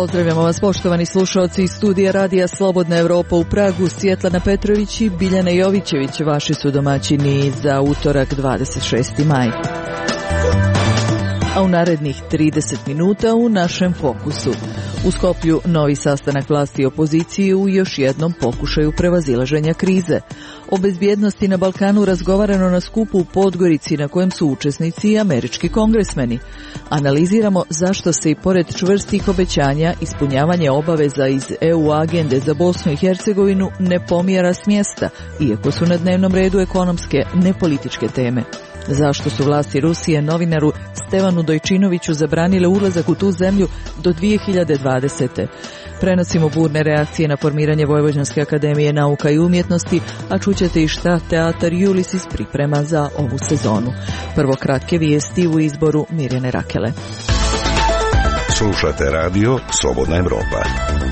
Pozdravljamo vas poštovani slušalci iz studija Radija Slobodna Evropa u Pragu. Svjetlana Petrović i Biljana Jovićević vaši su domaćini za utorak 26. maj. A u narednih 30 minuta u našem fokusu. U Skoplju novi sastanak vlasti i opozicije u još jednom pokušaju prevazilaženja krize. O bezbjednosti na Balkanu razgovarano na skupu u Podgorici na kojem su učesnici i američki kongresmeni. Analiziramo zašto se i pored čvrstih obećanja ispunjavanje obaveza iz EU agende za Bosnu i Hercegovinu ne pomjera s mjesta, iako su na dnevnom redu ekonomske, ne političke teme. Zašto su vlasti Rusije novinaru Stevanu Dojčinoviću zabranile ulazak u tu zemlju do 2020. Prenosimo burne reakcije na formiranje Vojvođanske akademije nauka i umjetnosti, a čućete i šta teatar Ulysses priprema za ovu sezonu. Prvo kratke vijesti u izboru Mirjane Rakele. Slušate radio Slobodna Evropa.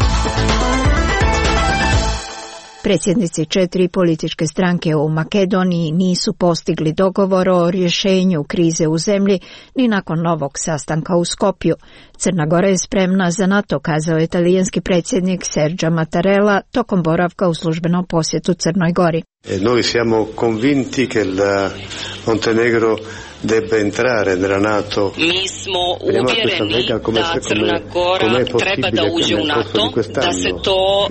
Predsjednici 4 političke stranke u Makedoniji nisu postigli dogovor o rješenju krize u zemlji ni nakon novog sastanka u Skopju. Crna Gora je spremna za NATO, kazao je talijanski predsjednik Sergio Mattarella tokom boravka u službenom posjetu Crnoj Gori. Noi siamo convinti che il Montenegro debba entrare nella NATO. Mi smo uvjereni da Crna Gora treba da uđe u NATO, da se to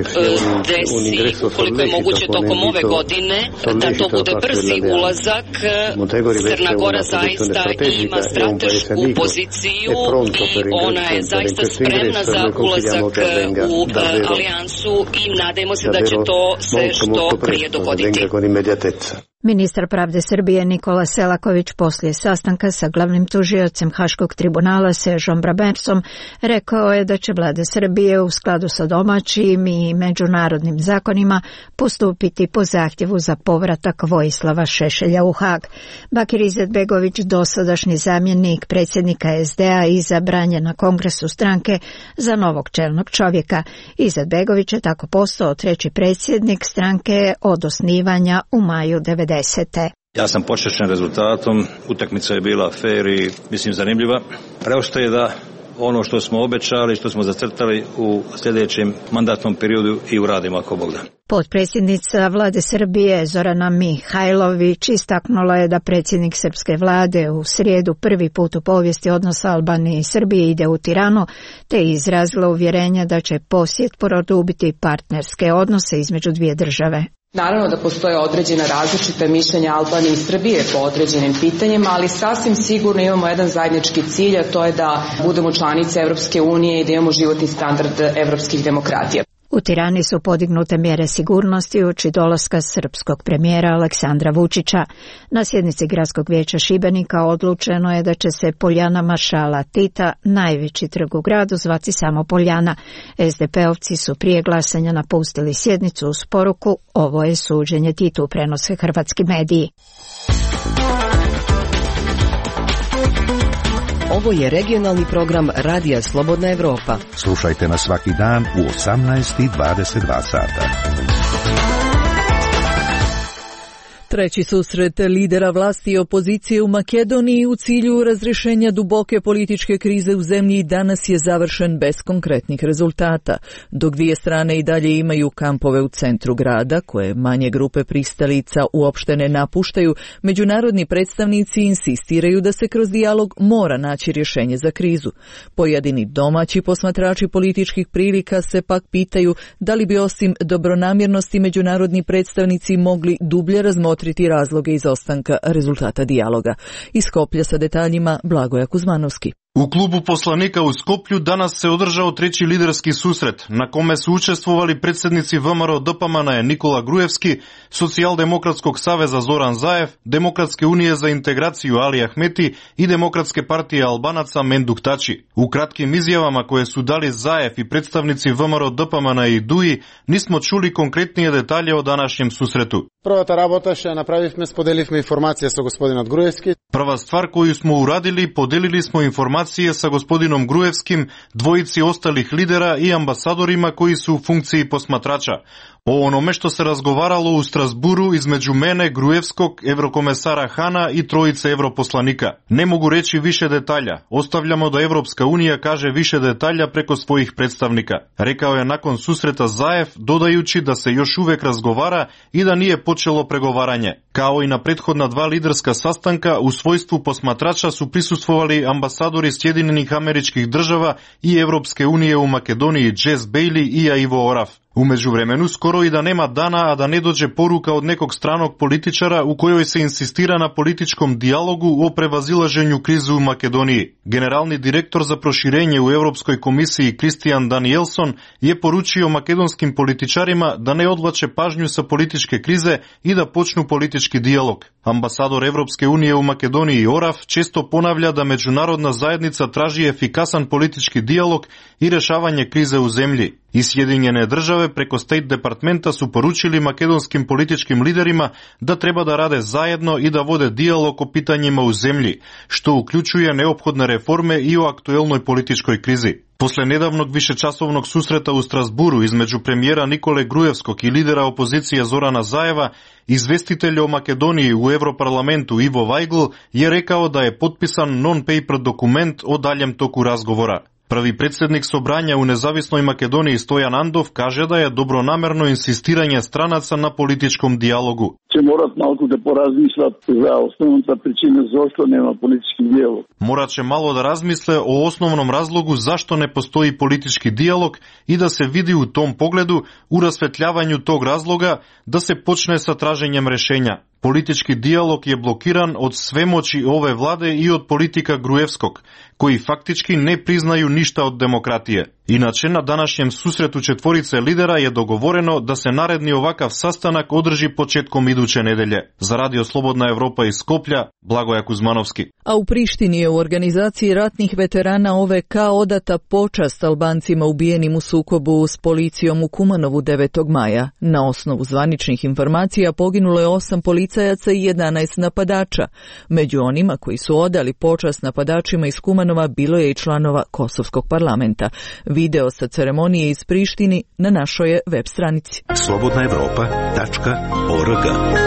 desi ukoliko je moguće tokom ove godine, da to bude brzi ulazak. Crna Gora zaista ima stratešku poziciju i ona je zaista spremna za ulazak u alijansu i nadajmo se da će to se što prije dogoditi. Ministar pravde Srbije Nikola Selaković poslije sastanka sa glavnim tužiocem Haškog tribunala Sežom Bramercom rekao je da će vlada Srbije u skladu sa domaćim i međunarodnim zakonima postupiti po zahtjevu za povratak Vojislava Šešelja u Hag. Bakir Izetbegović, dosadašnji zamjenik predsjednika SDA, izabran je na kongresu stranke za novog čelnog čovjeka. Izetbegović je tako postao treći predsjednik stranke od osnivanja u maju 90. Ja sam počešćen rezultatom, utakmica je bila fair i mislim zanimljiva. Preostaje da ono što smo obećali, što smo zacrtali u sljedećem mandatnom periodu i uradimo ako Bog da. Potpredsjednica vlade Srbije Zorana Mihajlović istaknula je da predsjednik srpske vlade u srijedu prvi put u povijesti odnosa Albanije i Srbije ide u Tiranu, te izrazila uvjerenje da će posjet produbiti partnerske odnose između dvije države. Naravno da postoje određena različita mišljenja Albanije i Srbije po određenim pitanjima, ali sasvim sigurno imamo jedan zajednički cilj, a to je da budemo članice Evropske unije i da imamo životni standard evropskih demokratija. U Tirani su podignute mjere sigurnosti uoči dolaska srpskog premijera Aleksandra Vučića. Na sjednici Gradskog vijeća Šibenika odlučeno je da će se Poljana maršala Tita, najveći trg u gradu, zvati samo Poljana. SDP-ovci su prije glasanja napustili sjednicu uz poruku "Ovo je suđenje Titu", prenose hrvatski mediji. Ovo je regionalni program Radija Slobodna Evropa. Slušajte nas svaki dan u 18:22 sata. Treći susret lidera vlasti i opozicije u Makedoniji u cilju razrješenja duboke političke krize u zemlji danas je završen bez konkretnih rezultata. Dok dvije strane i dalje imaju kampove u centru grada, koje manje grupe pristalica uopšte ne napuštaju, međunarodni predstavnici insistiraju da se kroz dijalog mora naći rješenje za krizu. Pojedini domaći posmatrači političkih prilika se pak pitaju da li bi osim dobronamjernosti međunarodni predstavnici mogli dublje razmotriti razloge izostanka rezultata dijaloga. Iz Skoplja sa detaljima Blagoja Kuzmanovski. U klubu poslanika u Skoplju danas se održao treći liderski susret, na kome su učestvovali predsjednici VMRO DPMN Nikola Grujevski, Socijaldemokratskog saveza Zoran Zaev, Demokratske unije za integraciju Ali Ahmeti i Demokratske partije Albanaca Menduk Tači. U kratkim izjavama koje su dali Zaev i predstavnici VMRO DPMN i DUI nismo čuli konkretnije detalje o današnjem susretu. Prvata работа ще направивме, споделивме информација со господинот Груевски. Prva stvar koju smo uradili, podelili smo informacije sa gospodinom Grujevskim, dvojici ostalih lidera i ambasadorima koji su u funkciji posmatrača. O onome što se razgovaralo u Strasburu između mene, Gruevskog, evrokomesara Hana i trojice evroposlanika. Ne mogu reći više detalja. Ostavljamo da Evropska unija kaže više detalja preko svojih predstavnika. Rekao je nakon susreta Zaev, dodajući da se još uvek razgovara i da nije počelo pregovaranje. Kao i na prethodna 2 liderska sastanka, u svojstvu posmatrača su prisustvovali ambasadori Sjedinjenih Američkih Država i Evropske unije u Makedoniji Jess Bailey i Ivo Oraf. U međuvremenu skoro i da nema dana, a da ne dođe poruka od nekog stranog političara u kojoj se insistira na političkom dijalogu o prevazilaženju krize u Makedoniji. Generalni direktor za proširenje u Europskoj komisiji Christian Danielson je poručio makedonskim političarima da ne odvlače pažnju sa političke krize i da počnu politički dijalog. Ambasador Evropske unije u Makedoniji Oraf često ponavlja da međunarodna zajednica traži efikasan politički dijalog i rešavanje krize u zemlji. I Sjedinjene Države preko State Departmenta su poručili makedonskim političkim liderima da treba da rade zajedno i da vode dijalog o pitanjima u zemlji, što uključuje neophodne reforme i o aktuelnoj političkoj krizi. Posle nedavnog višečasovnog susreta u Strasburu između premijera Nikole Gruevskog i lidera opozicije Zorana Zaeva, izvestitelj o Makedoniji u Evroparlamentu Ivo Weigl je rekao da je potpisan non-paper dokument o daljem toku razgovora. Prvi predsjednik Sobranja u nezavisnoj Makedoniji Stojan Andov kaže da je dobronamerno insistiranje stranaca na političkom dijalogu. Će morat malko da porazmislat za osnovната причина zašto nema politički dijalog. Morat će malo da razmisle o osnovnom razlogu zašto ne postoji politički dijalog i da se vidi u tom pogledu, u rasvetljavanju tog razloga, da se počne sa traženjem rešenja. Politički dijalog je blokiran od svemoći ove vlade i od politika Gruevskog, koji faktički ne priznaju ništa od demokratije. Inače, na današnjem susretu četvorice lidera je dogovoreno da se naredni ovakav sastanak održi početkom iduće nedelje. Za Radio Slobodna Evropa iz Skoplja, Blagoja Kuzmanovski. A u Prištini je u organizaciji ratnih veterana OVK odata počast Albancima ubijenim u sukobu s policijom u Kumanovu 9. maja. Na osnovu zvaničnih informacija poginulo je 8 policajaca i 11 napadača. Među onima koji su odali počast napadačima iz Kumanova bilo je i članova Kosovskog parlamenta. Video sa ceremonije iz Prištini na našoj je web stranici. slobodnaevropa.org.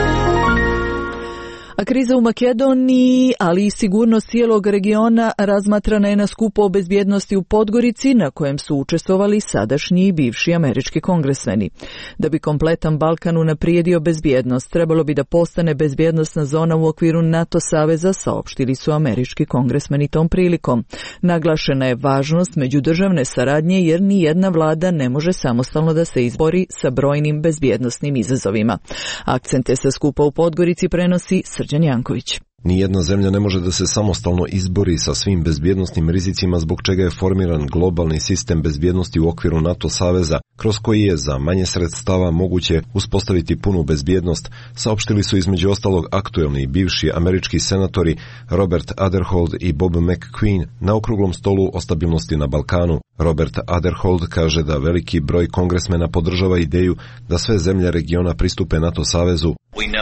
A kriza u Makedoniji, ali i sigurnost cijelog regiona razmatrana je na skupu o bezbjednosti u Podgorici, na kojem su učestvovali sadašnji i bivši američki kongresmeni. Da bi kompletan Balkan unaprijedio bezbjednost, trebalo bi da postane bezbjednosna zona u okviru NATO saveza, saopštili su američki kongresmeni tom prilikom. Naglašena je važnost međudržavne saradnje jer ni jedna vlada ne može samostalno da se izbori sa brojnim bezbjednosnim izazovima. Akcente sa skupa u Podgorici prenosi Srđan Janković. Nijedna zemlja ne može da se samostalno izbori sa svim bezbjednosnim rizicima, zbog čega je formiran globalni sistem bezbjednosti u okviru NATO saveza, kroz koji je za manje sredstava moguće uspostaviti punu bezbjednost, saopštili su između ostalog aktuelni i bivši američki senatori Robert Aderhold i Bob McQueen na okruglom stolu o stabilnosti na Balkanu. Robert Aderhold kaže da veliki broj kongresmena podržava ideju da sve zemlje regiona pristupe NATO savezu.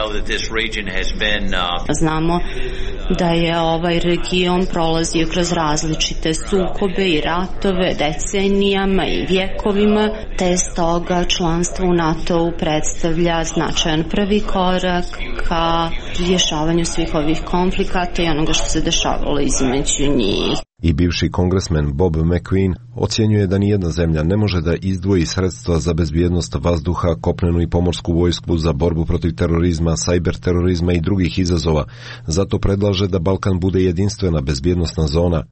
Znamo da je ovaj region prolazio kroz različite sukobe i ratove decenijama i vjekovima, te stoga članstvo u NATO-u predstavlja značajan prvi korak ka rješavanju svih ovih konflikata i onoga što se dešavalo između njih. I bivši kongresmen Bob McQueen ocjenjuje da nijedna zemlja ne može da izdvoji sredstva za bezbjednost vazduha, kopnenu i pomorsku vojsku za borbu protiv terorizma, cyber terorizma i drugih izazova. Zato predlaže da Balkan bude jedinstvena bezbjednosna zona.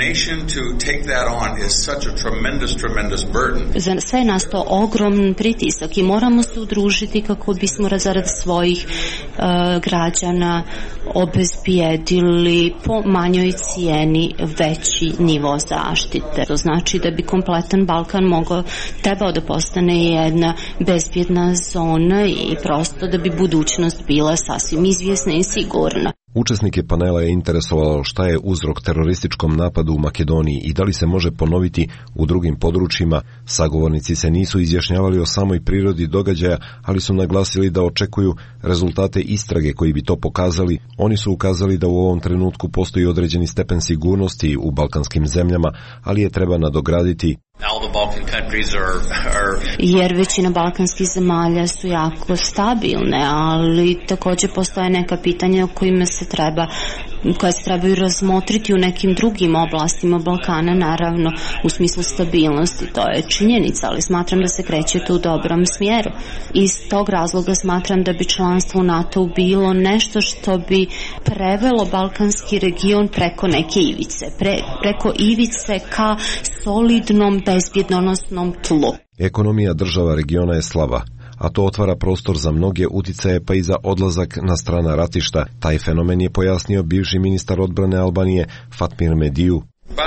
Za sve nas to ogroman pritisak i moramo se udružiti kako bismo zarad svojih građana obezbijedili po manjoj cijeni veći nivo zaštite. To znači da bi kompletan Balkan trebao da postane jedna bezbjedna zona i prosto da bi budućnost bila sasvim izvjesna i sigurna. Učesnike panela je interesovalo šta je uzrok terorističkom napadu u Makedoniji i da li se može ponoviti u drugim područjima. Sagovornici se nisu izjašnjavali o samoj prirodi događaja, ali su naglasili da očekuju rezultate istrage koji bi to pokazali. Oni su ukazali da u ovom trenutku postoji određeni stepen sigurnosti u balkanskim zemljama, ali je treba nadograditi. Jer većina balkanskih zemalja su jako stabilne, ali također postoje neka pitanja koja se trebaju razmotriti u nekim drugim oblastima Balkana, naravno u smislu stabilnosti, to je činjenica, ali smatram da se kreće tu u dobrom smjeru. Iz tog razloga smatram da bi članstvo u NATO bilo nešto što bi prevelo balkanski region preko neke ivice, preko ivice ka solidnom bezbjednosnom tlu. Ekonomija država regiona je slaba, a to otvara prostor za mnoge uticaje pa i za odlazak na strana ratišta. Taj fenomen je pojasnio bivši ministar odbrane Albanije Fatmir Mediju.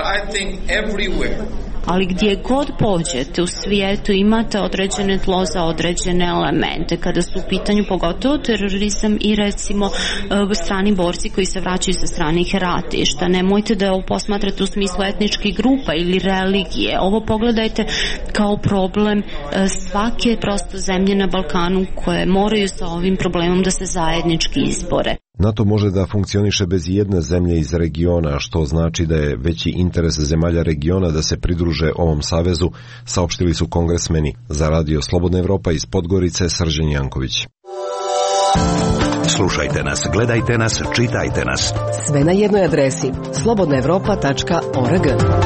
Ali gdje god pođete u svijetu imate određene tlo za određene elemente. Kada su u pitanju pogotovo terorizam i recimo strani borci koji se vraćaju sa stranih ratišta. Nemojte da ovo posmatrate u smislu etničkih grupa ili religije. Ovo pogledajte kao problem svake prosto zemlje na Balkanu koje moraju sa ovim problemom da se zajednički izbore. NATO može da funkcioniše bez jedne zemlje iz regiona, što znači da je veći interes zemalja regiona da se pridruže ovom savezu, saopštili su kongresmeni. Za Radio Slobodna Evropa iz Podgorice, Srđan Janković. Slušajte nas, gledajte nas, čitajte nas. Sve na jednoj adresi slobodnaevropa.org.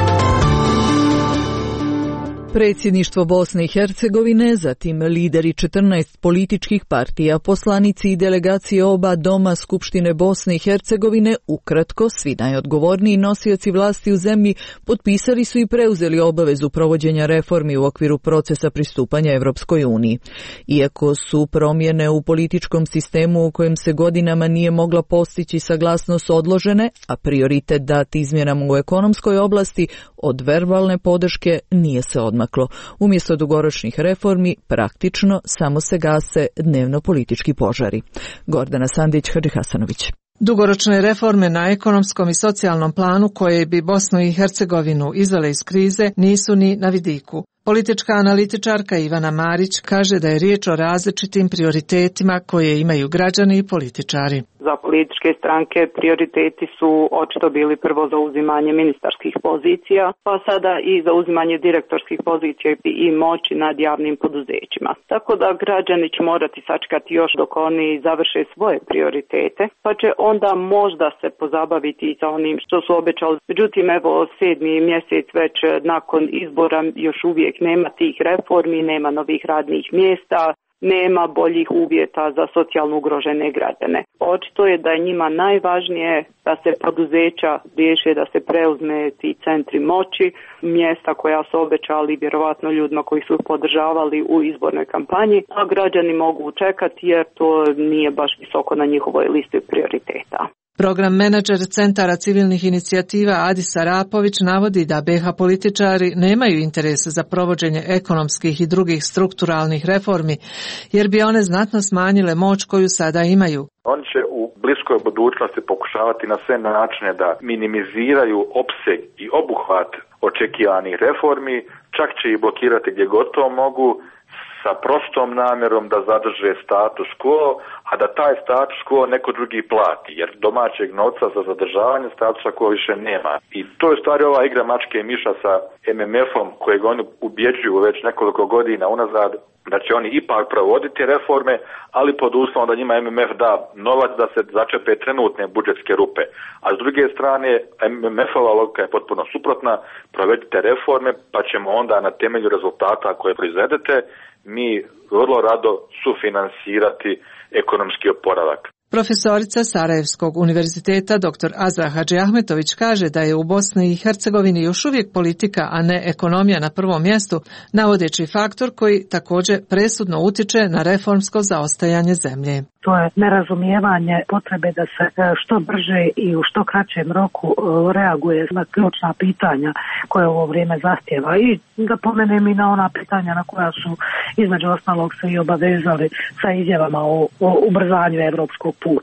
Predsjedništvo Bosne i Hercegovine, zatim lideri 14 političkih partija, poslanici i delegacije oba doma Skupštine Bosne i Hercegovine, ukratko svi najodgovorniji nosioci vlasti u zemlji, potpisali su i preuzeli obavezu provođenja reformi u okviru procesa pristupanja Evropskoj uniji. Iako su promjene u političkom sistemu u kojem se godinama nije mogla postići saglasnost odložene, a prioritet dat izmjenama u ekonomskoj oblasti, od verbalne podrške nije se odmaklo. Umjesto dugoročnih reformi, praktično samo se gase dnevno politički požari. Gordana Sandić, Hadži Hasanović. Dugoročne reforme na ekonomskom i socijalnom planu koje bi Bosnu i Hercegovinu izvele iz krize nisu ni na vidiku. Politička analitičarka Ivana Marić kaže da je riječ o različitim prioritetima koje imaju građani i političari. Za političke stranke prioriteti su očito bili prvo zauzimanje ministarskih pozicija, pa sada i zauzimanje direktorskih pozicija i moći nad javnim poduzećima. Tako da građani će morati sačekati još dok oni završe svoje prioritete, pa će onda možda se pozabaviti sa onim što su obećali. Međutim, evo 7. mjesec već nakon izbora još uvijek nema tih reformi, nema novih radnih mjesta, nema boljih uvjeta za socijalno ugrožene građane. Očito je da je njima najvažnije da se poduzeća riješe, da se preuzme ti centri moći, mjesta koja su obećali vjerovatno ljudima koji su podržavali u izbornoj kampanji, a građani mogu čekati jer to nije baš visoko na njihovoj listi prioriteta. Program menadžer centara civilnih inicijativa Adis Arapović navodi da BiH političari nemaju interesa za provođenje ekonomskih i drugih strukturalnih reformi, jer bi one znatno smanjile moć koju sada imaju. Oni će u bliskoj budućnosti pokušavati na sve načine da minimiziraju opseg i obuhvat očekivanih reformi, čak će ih blokirati gdje god to mogu, sa prostom namjerom da zadrže status quo, a da taj status quo neko drugi plati, jer domaćeg novca za zadržavanje statusa quo više nema. I to je stvari ova igra mačke i miša sa MMF-om kojeg oni ubjeđuju već nekoliko godina unazad da će oni ipak provoditi reforme, ali pod uslovom da njima MMF da novac da se začepe trenutne budžetske rupe. A s druge strane, MMF-ova logika je potpuno suprotna, provedite reforme pa ćemo onda na temelju rezultata koje proizvedete mi vrlo rado sufinansirati ekonomski oporavak. Profesorica Sarajevskog univerziteta dr. Azra Hadži Ahmetović kaže da je u Bosni i Hercegovini još uvijek politika, a ne ekonomija na prvom mjestu, navodeći faktor koji također presudno utiče na reformsko zaostajanje zemlje. To je nerazumijevanje potrebe da se što brže i u što kraćem roku reaguje na ključna pitanja koje ovo vrijeme zahtjeva. I da pomenem i na ona pitanja na koja su između ostalog se i obavezali sa izjavama o ubrzanju evropskog puta.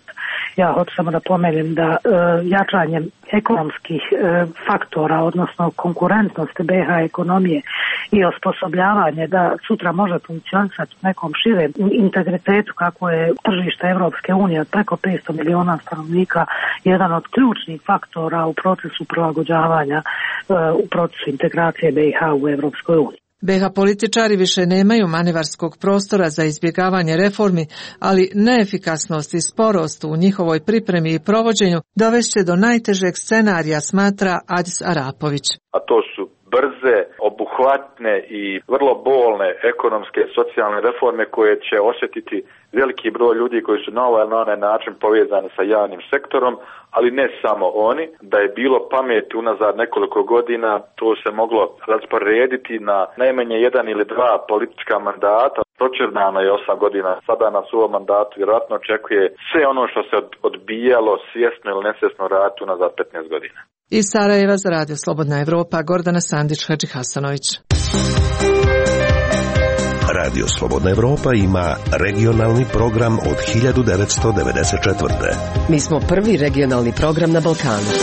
Ja hoću samo da pomenem da jačanjem ekonomskih faktora, odnosno konkurentnosti BiH ekonomije i osposobljavanje da sutra može funkcionisati u nekom širem integritetu kako je tržište Evropske unije od preko 500 miliona stanovnika, jedan od ključnih faktora u procesu prilagođavanja, u procesu integracije BiH u Evropskoj uniji. BiH političari više nemaju manevarskog prostora za izbjegavanje reformi, ali neefikasnost i sporost u njihovoj pripremi i provođenju dovešće do najtežeg scenarija, smatra Adis Arapović. A to su brze, obuhvatne i vrlo bolne ekonomske i socijalne reforme koje će osjetiti veliki broj ljudi koji su na ovaj ili na onaj način povezani sa javnim sektorom, ali ne samo oni. Da je bilo pameti unazad nekoliko godina, to se moglo rasporediti na najmanje 1 ili 2 politička mandata. Pročernano je 8 godina, sada nas u ovom mandatu vjerojatno očekuje sve ono što se odbijalo svjesno ili nesvjesno raditi unazad 15 godina. Iz Sarajeva za Radio Slobodna Evropa, Gordana Sandić-Hadžihasanović. Radio Slobodna Evropa ima regionalni program od 1994. Mi smo prvi regionalni program na Balkanu.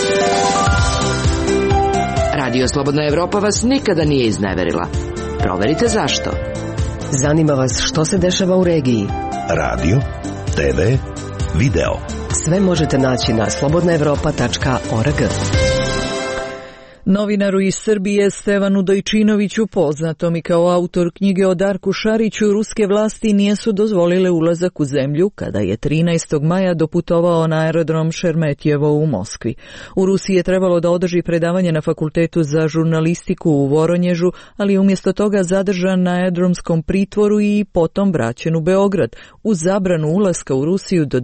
Radio Slobodna Evropa vas nikada nije izneverila. Proverite zašto. Zanima vas što se dešava u regiji. Radio, TV, video. Sve možete naći na slobodnaevropa.org. Novinaru iz Srbije Stevanu Dojčinoviću, poznatom i kao autor knjige o Darku Šariću, ruske vlasti nisu dozvolile ulazak u zemlju kada je 13. maja doputovao na aerodrom Šeremetjevo u Moskvi. U Rusiji je trebalo da održi predavanje na Fakultetu za žurnalistiku u Voronježu, ali je umjesto toga zadržan na aerodromskom pritvoru i potom vraćen u Beograd uz zabranu ulaska u Rusiju do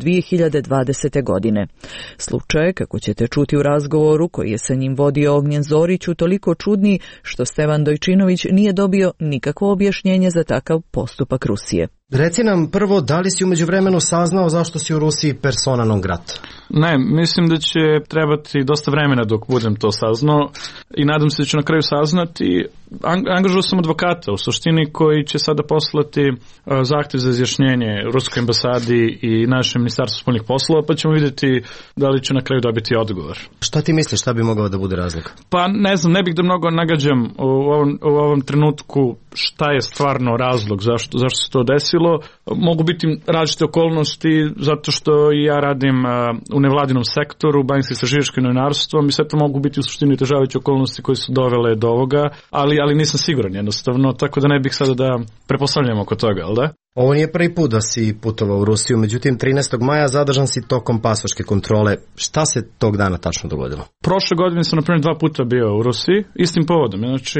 2020. godine. Slučaj, kako ćete čuti u razgovoru koji je sa njim vodio Ognjen Zoriću, toliko čudni što Stevan Dojčinović nije dobio nikakvo objašnjenje za takav postupak Rusije. Reci nam prvo, da li si u međuvremenu saznao zašto si u Rusiji persona non grata? Ne, mislim da će trebati dosta vremena dok budem to saznao i nadam se da ću na kraju saznati. Angažuo sam advokata u suštini koji će sada poslati zahtjev za izjašnjenje Ruskoj ambasadi i našem ministarstvu spoljnih poslova, pa ćemo vidjeti da li ću na kraju dobiti odgovor. Šta ti misliš, šta bi mogao da bude razlog? Pa ne znam, ne bih da mnogo nagađam u ovom trenutku šta je stvarno razlog, zašto se to desilo. Mogu biti različite okolnosti zato što i ja radim u nevladinom sektoru, bavim se istraživačkim novinarstvom i sve to mogu biti u suštini otežavajuće okolnosti koje su dovele do ovoga, ali nisam siguran jednostavno, tako da ne bih sada da prepostavljam oko toga, ali da? Ovo nije prvi put da si putovao u Rusiju, međutim 13. maja zadržan si tokom pasoške kontrole. Šta se tog dana tačno dogodilo? Prošle godine sam, na primjer, 2 puta bio u Rusiji, istim povodom. Znači,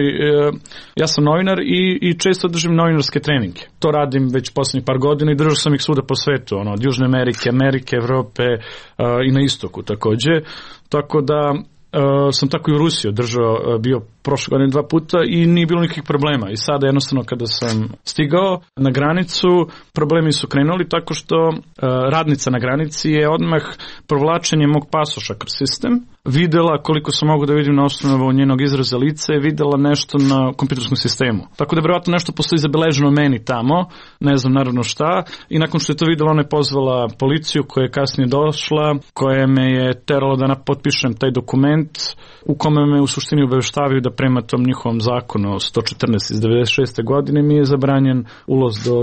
ja sam novinar i često držim novinarske treninge. To radim već posljednjih par godina i držao sam ih svuda po svetu, od Južne Amerike, Evrope i na istoku također. Tako da sam tako i u Rusiji bio prošle godine 2 puta i nije bilo nikakvih problema. I sada jednostavno kada sam stigao na granicu, problemi su krenuli tako što radnica na granici je odmah provlačenjem mog pasoša kroz sistem videla, koliko sam mogu da vidim na osnovu njenog izraza lice, videla nešto na kompjuterskom sistemu. Tako da vjerojatno nešto postoji zabeleženo meni tamo, ne znam naravno šta, i nakon što je to videla, ona je pozvala policiju koja je kasnije došla, koja me je terala da potpišem taj dokument u kome me u suštini obaveštavaju da prema tom njihovom zakonu 114 iz 96. godine mi je zabranjen ulaz do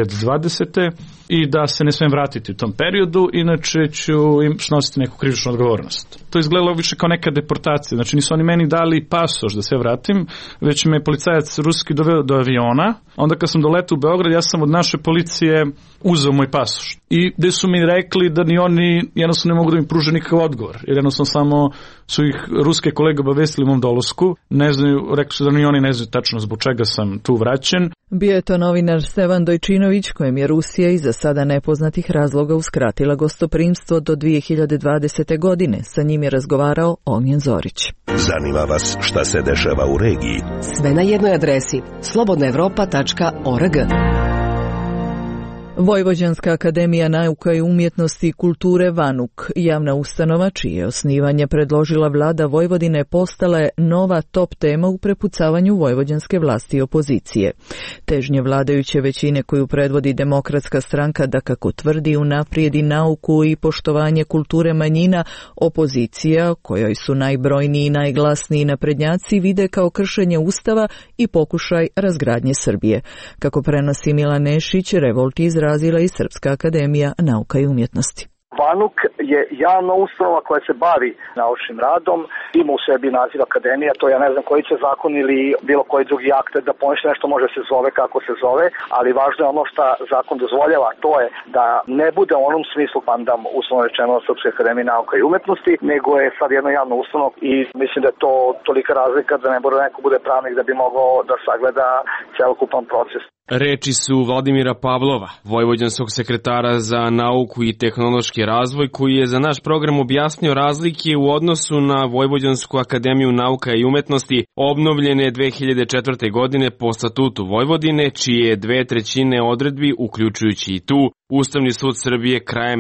2020. i da se ne smijem vratiti u tom periodu, inače ću im snositi neku krivičnu odgovornost. To izgledalo više kao neka deportacija, znači nisu oni meni dali pasoš da se vratim, već me policajac ruski doveo do aviona, onda kad sam doletao u Beograd, ja sam od naše policije uzeo moj pasoš. I gde su mi rekli da ni oni jednostavno ne mogu da mi pruže nikakav odgovor, jer jednostavno samo su ih ruske kolege obavestili u mom dolasku, ne znaju, rekli su da ni oni ne znaju tačno zbog čega sam tu vraćen. Bio je to novinar Stevan Dojčinović, kojem je Rusija iz za sada nepoznatih razloga uskratila gostoprimstvo do 2020. godine. Sa njim je razgovarao Ognjen Zorić. Zanima vas šta se dešava u regiji? Sve na jednoj adresi slobodnaevropa.org. Vojvođanska akademija nauka i umjetnosti i kulture VANUK, javna ustanova čije osnivanje predložila vlada Vojvodine, postala je nova top tema u prepucavanju vojvođanske vlasti i opozicije. Težnje vladajuće većine koju predvodi Demokratska stranka da, kako tvrdi, unaprijedi nauku i poštovanje kulture manjina, opozicija, kojoj su najbrojniji i najglasniji naprednjaci, vide kao kršenje Ustava i pokušaj razgradnje Srbije. Kako prenosi Milan Nešić, revolt izrazila i Srpska akademija nauka i umjetnosti. VANUK je javna ustanova koja se bavi naučnim radom, ima u sebi naziv akademija, to ja ne znam koji će zakon ili bilo koji drugi akt da poništi nešto može se zove kako se zove, ali važno je ono što zakon dozvoljava, to je da ne bude u onom smislu pandam uslovno rečeno Srpske akademije nauka i umjetnosti, nego je sad jedna javna ustanova i mislim da je to tolika razlika da ne mora neko bude pravnik da bi mogao da sagleda celokupan proces. Reči su Vladimira Pavlova, vojvođanskog sekretara za nauku i tehnološki razvoj, koji je za naš program objasnio razlike u odnosu na Vojvođansku akademiju nauka i umetnosti, obnovljene 2004. godine po statutu Vojvodine, čije 2/3 odredbi, uključujući i tu, Ustavni sud Srbije krajem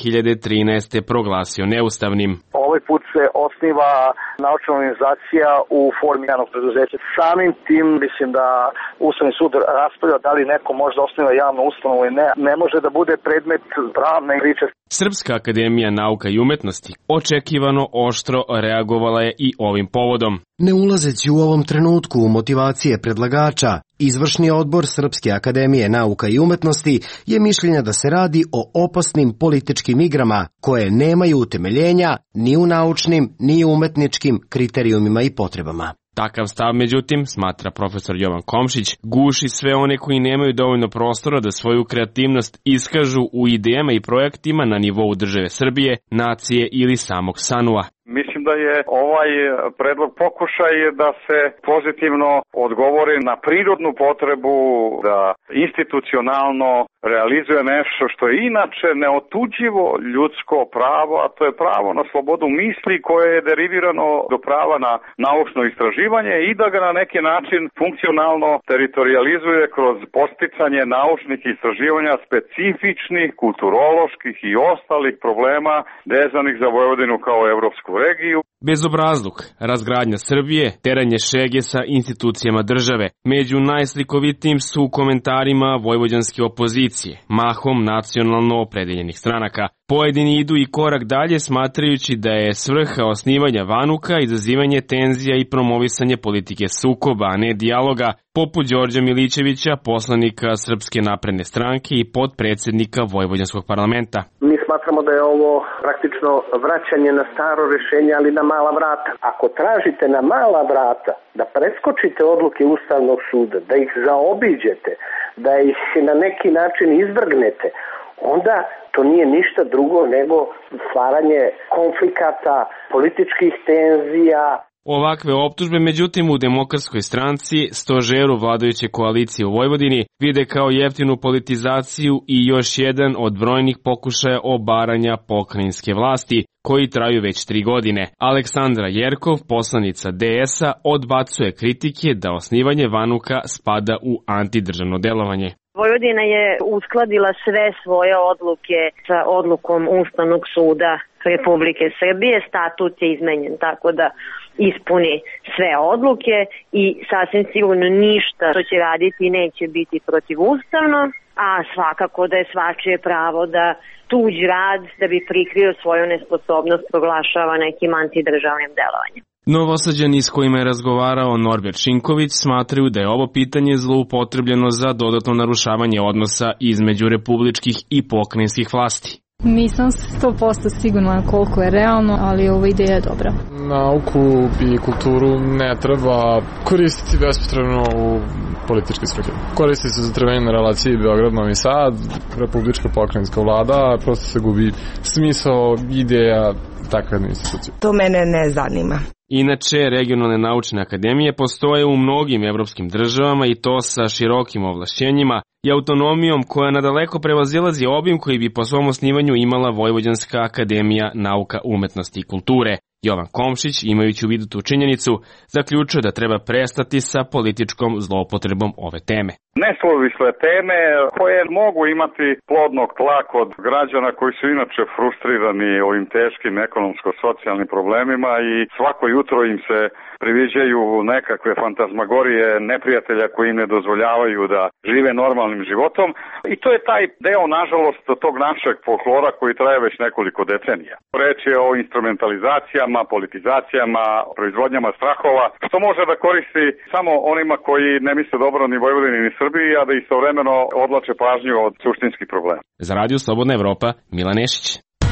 2013. proglasio neustavnim. Ovaj put se osniva naučna organizacija u formi javnog preduzeća. Samim tim mislim da Ustavni sud raspravlja da li neko može da osniva javnu ustanovu ili ne može da bude predmet pravne priče. Srpska akademija nauka i umetnosti očekivano oštro reagovala je i ovim povodom. Ne ulazeći u ovom trenutku u motivacije predlagača, Izvršni odbor Srpske akademije nauka i umetnosti je mišljenja da se radi o opasnim političkim igrama koje nemaju utemeljenja ni u naučnim ni u umetničkim kriterijumima i potrebama. Takav stav, međutim, smatra profesor Jovan Komšić, guši sve one koji nemaju dovoljno prostora da svoju kreativnost iskažu u idejama i projektima na nivou države Srbije, nacije ili samog SANU-a. Mislim da je ovaj predlog pokušaj da se pozitivno odgovori na prirodnu potrebu da institucionalno realizuje nešto što je inače neotuđivo ljudsko pravo, a to je pravo na slobodu misli koje je derivirano do prava na naučno istraživanje i da ga na neki način funkcionalno teritorializuje kroz posticanje naučnih istraživanja specifičnih, kulturoloških i ostalih problema vezanih za Vojvodinu kao evropsku regiju. Bezobrazluk, razgradnja Srbije, teranje šege sa institucijama države. Među najslikovitijim su komentarima vojvođanske opozicije, mahom nacionalno opredeljenih stranaka. Pojedini idu i korak dalje smatrajući da je svrha osnivanja VANUK-a izazivanje tenzija i promovisanje politike sukoba, a ne dijaloga, poput Đorđa Milićevića, poslanika Srpske napredne stranke i potpredsednika Vojvođanskog parlamenta. Mi smatramo da je ovo praktično vraćanje na staro rešenje, ali na mala vrata. Ako tražite na mala vrata da preskočite odluke Ustavnog suda, da ih zaobiđete, da ih na neki način izvrgnete, onda to nije ništa drugo nego stvaranje konflikata, političkih tenzija. Ovakve optužbe, međutim, u Demokratskoj stranci, stožeru vladajuće koalicije u Vojvodini, vide kao jeftinu politizaciju i još jedan od brojnih pokušaja obaranja pokrajinske vlasti, koji traju već 3 godine. Aleksandra Jerkov, poslanica DS-a, odbacuje kritike da osnivanje VANUK-a spada u antidržavno delovanje. Vojvodina je uskladila sve svoje odluke sa odlukom Ustavnog suda Republike Srbije. Statut je izmenjen tako da ispuni sve odluke i sasvim sigurno ništa što će raditi neće biti protivustavno, a svakako da je svačije pravo da tuđ rad da bi prikrio svoju nesposobnost proglašava nekim antidržavnim delovanjem. Novosađani s kojima je razgovarao Norbert Šinković smatraju da je ovo pitanje zloupotrebljeno za dodatno narušavanje odnosa između republičkih i pokrajinskih vlasti. Nisam 100% sigurna koliko je realno, ali ova ideja je dobra. Nauku i kulturu ne treba koristiti bespotrebno u političke svrhe. Koristi se za trvenje na relaciji Beograd-Novi Sad, republička pokrajinska vlada, prosto se gubi smisao, ideja takve institucije. To mene ne zanima. Inače, regionalne naučne akademije postoje u mnogim evropskim državama i to sa širokim ovlašćenjima i autonomijom koja nadaleko prevazilazi obim koji bi po svom osnivanju imala Vojvođanska akademija nauka, umetnosti i kulture. Jovan Komšić, imajući u vidu tu činjenicu, zaključuje da treba prestati sa političkom zloupotrebom ove teme. nesuvisle teme koje mogu imati plodnog tla kod građana koji su inače frustrirani ovim teškim ekonomsko-socijalnim problemima i svako jutro im se priviđaju nekakve fantazmagorije neprijatelja koji im ne dozvoljavaju da žive normalnim životom i to je taj deo, nažalost, tog našeg folklora koji traje već nekoliko decenija. Reč je o instrumentalizacijama, politizacijama, proizvodnjama strahova, što može da koristi samo onima koji ne misle dobro ni Vojvodini ni Srbiji, a da istovremeno odlače pažnju od suštinskih problema. Za Radio Slobodna Evropa, Milan Nešić.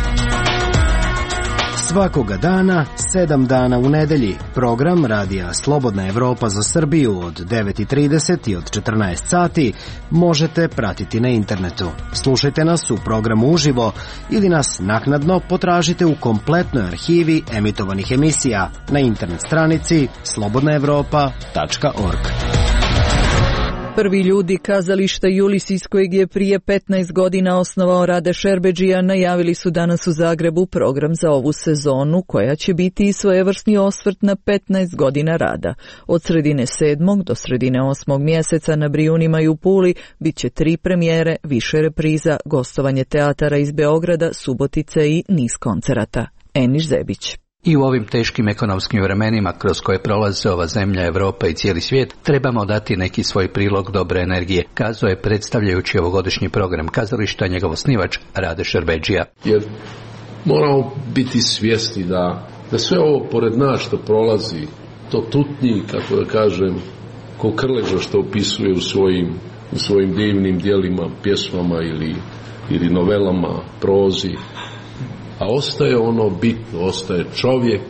Svakoga dana, 7 dana u nedelji, program Radija Slobodna Evropa za Srbiju od 9:30 i od 14 sati možete pratiti na internetu. Slušajte nas u programu uživo ili nas naknadno potražite u kompletnoj arhivi emitovanih emisija na internet stranici slobodnaevropa.org. Prvi ljudi kazališta Julis, iz kojeg je prije 15 godina osnovao Rade Šerbedžija, najavili su danas u Zagrebu program za ovu sezonu, koja će biti i svojevrsni osvrt na 15 godina rada. Od sredine 7. do sredine 8. mjeseca na Brijunima i u Puli bit će 3 premijere, više repriza, gostovanje teatara iz Beograda, Subotice i niz koncerata. Eniš Zebić. I u ovim teškim ekonomskim vremenima kroz koje prolaze ova zemlja, Evropa i cijeli svijet, trebamo dati neki svoj prilog dobre energije, kazao je predstavljajući ovogodišnji program kazališta njegov osnivač Rade Šerbedžija. Jer moramo biti svjesni da sve ovo pored nas što prolazi, to tutnji, kako da kažem, ko Krleža što opisuje u svojim divnim dijelima, pjesmama ili novelama, prozi, a ostaje ono bitno, ostaje čovjek,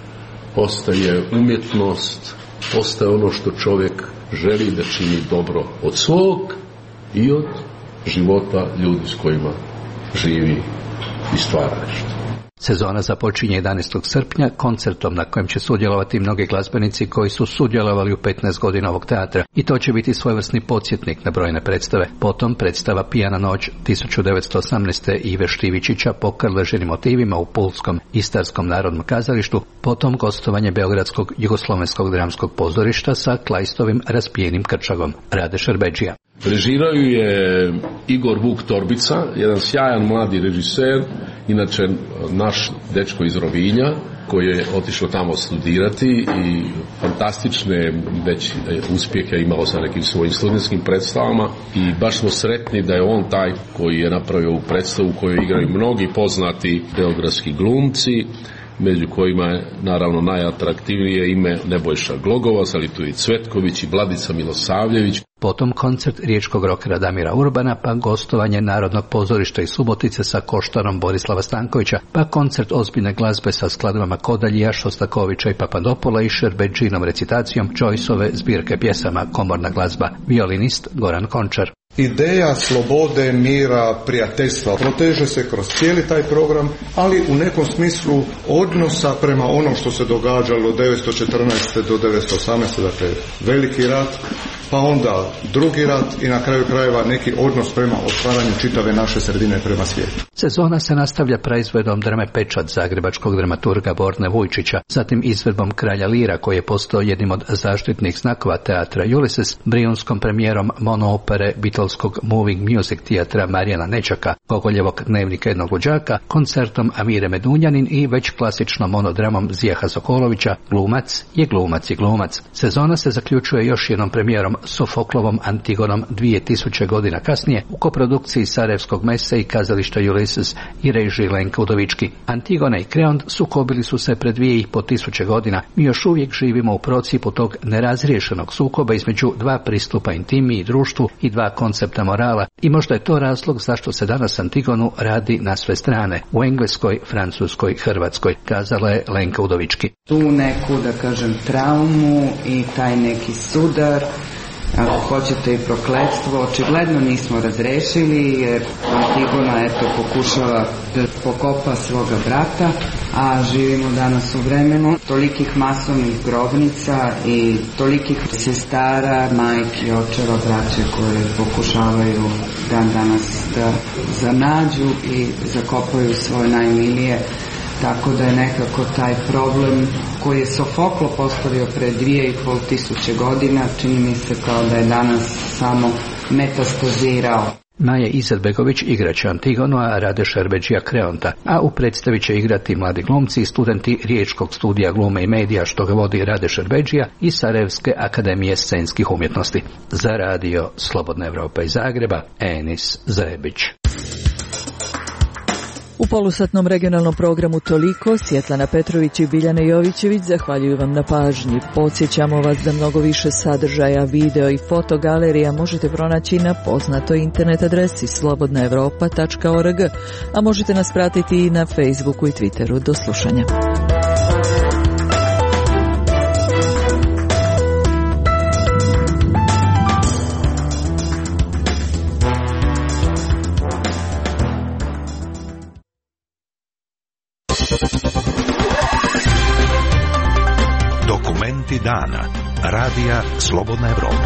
ostaje umjetnost, ostaje ono što čovjek želi da čini dobro od svog i od života ljudi s kojima živi i stvara nešto. Sezona započinje 11. srpnja koncertom na kojem će sudjelovati mnogi glazbenici koji su sudjelovali u 15 godina ovog teatra i to će biti svojevrsni podsjetnik na brojne predstave. Potom predstava Pijana noć 1918. Ive Štivičića po Krležinim motivima u Pulskom Istarskom narodnom kazalištu, potom gostovanje Beogradskog jugoslovenskog dramskog pozorišta sa Klajstovim Raspijenim krčagom. Rade Šerbedžija. Režirao je Igor Vuk Torbica, jedan sjajan mladi režiser, inače naš dečko iz Rovinja, koji je otišao tamo studirati i fantastične već uspjehe imao sa nekim svojim studentskim predstavama i baš smo sretni da je on taj koji je napravio ovu predstavu u kojoj igraju mnogi poznati beogradski glumci, među kojima je naravno najatraktivnije ime Nebojša Glogovac, ali tu i Cvetković i Vladica Milosavljević. Potom koncert riječkog rokera Damira Urbana, pa gostovanje Narodnog pozorišta iz Subotice sa Koštarom Borislava Stankovića, pa koncert ozbiljne glazbe sa skladbama Kodaljija, Šostakovića i Papadopola i Šerbedžinom recitacijom Čojsove zbirke pjesama Komorna glazba, violinist Goran Končar. Ideja slobode, mira, prijateljstva proteže se kroz cijeli taj program, ali u nekom smislu odnosa prema onom što se događalo od 1914. do 1918. Dakle, veliki rat, pa onda drugi rat i na kraju krajeva neki odnos prema otvaranju čitave naše sredine prema svijetu. Sezona se nastavlja proizvodom drame Pečat zagrebačkog dramaturga Borne Vujčića, zatim izvedbom Kralja Lira koji je postao jednim od zaštitnih znakova teatra Ulysses, brijunskom premijerom monoopere Beatleskog Moving Music teatra Marijana Nečaka, Gogoljevog Dnevnika jednog luđaka, koncertom Amire Medunjanin i već klasičnom monodramom Zijeha Sokolovića Glumac je glumac i glumac. Sezona se zaključuje još jednom premijerom Sofoklovom Antigonom 2000 godina kasnije u koprodukciji Sarajevskog mesa i kazališta Ulysses i režiji Lenka Udovički. Antigona i Kreont sukobili su se pred 2500 godina. Mi još uvijek živimo u procipu tog nerazriješenog sukoba između dva pristupa intimi i društvu i dva koncepta morala i možda je to razlog zašto se danas Antigonu radi na sve strane, u Engleskoj, Francuskoj, Hrvatskoj, kazala je Lenka Udovički. Tu neku, da kažem, traumu i taj neki sudar, ako hoćete i prokletstvo, očigledno nismo razrešili jer Antigona pokušava da pokopa svoga brata, a živimo danas u vremenu tolikih masovnih grobnica i tolikih sestara, majki, očeva, braće koje pokušavaju dan danas da zanađu i zakopaju svoje najmilije. tako da je nekako taj problem koji je Sofoklo postavio pre 2500 godina, čini mi se kao da je danas samo metastazirao. Maja Izetbegović igraće Antigonu, a Rade Šerbeđija Kreonta, a u predstavi će igrati mladi glumci i studenti Riječkog studija glume i medija, što ga vodi Rade Šerbeđija, i Sarajevske akademije scenskih umjetnosti. Za radio Slobodna Evropa iz Zagreba, Enis Zajebić. U polusatnom regionalnom programu toliko. Svjetlana Petrović i Biljana Jovićević zahvaljuju vam na pažnji. Podsjećamo vas da mnogo više sadržaja, video i fotogalerija možete pronaći na poznatoj internet adresi slobodnaevropa.org, a možete nas pratiti i na Facebooku i Twitteru. Do slušanja. Dokumenti dana. Radija Slobodna Evropa.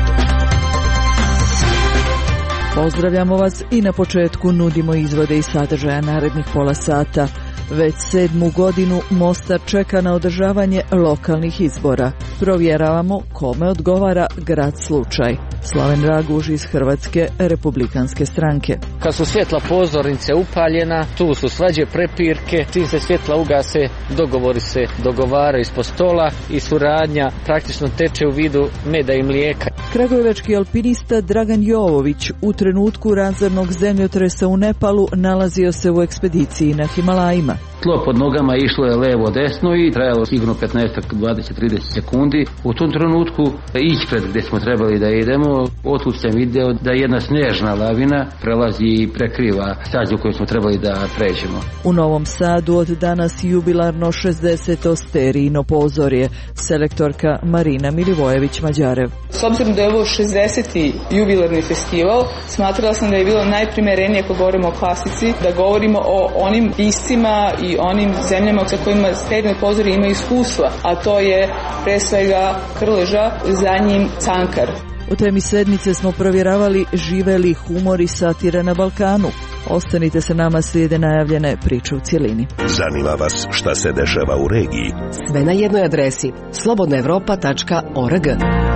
Pozdravljamo vas i na početku nudimo izvode i sadržaja narednih pola sata. Već 7. godinu Mostar čeka na održavanje lokalnih izbora. Provjeravamo kome odgovara grad slučaj. Slaven Raguž iz Hrvatske republikanske stranke. Kad su svjetla pozornice upaljena, tu su svađe, prepirke, čim se svjetla ugase, dogovori se dogovaraju ispod stola i suradnja praktično teče u vidu meda i mlijeka. Kragujevački alpinista Dragan Jovović u trenutku razornog zemljotresa u Nepalu nalazio se u ekspediciji na Himalajima. Tlo pod nogama išlo je levo desno i trajalo sigurno 15, 20, 30 sekundi. U tom trenutku ispred gdje smo trebali da idemo, otud sam video da jedna snježna lavina prelazi i prekriva stazu koju smo trebali da pređemo. U Novom Sadu od danas jubilarno 60. sterijino pozorje. Selektorka Marina Milivojević-Mađarev. S obzirom da je ovo 60. jubilarni festival, smatrala sam da je bilo najprimerenije, ako govorimo o klasici, da govorimo o onim piscima i onim zemljama sa kojima sterijino pozorje ima iskustva, a to je pre svega Krleža, za njim Cankar. U temi sedmice smo provjeravali žive li humor i satira na Balkanu. Ostanite sa nama, slijede najavljene priče u cjelini. Zanima vas šta se dešava u regiji? Sve na jednoj adresi slobodnaevropa.org.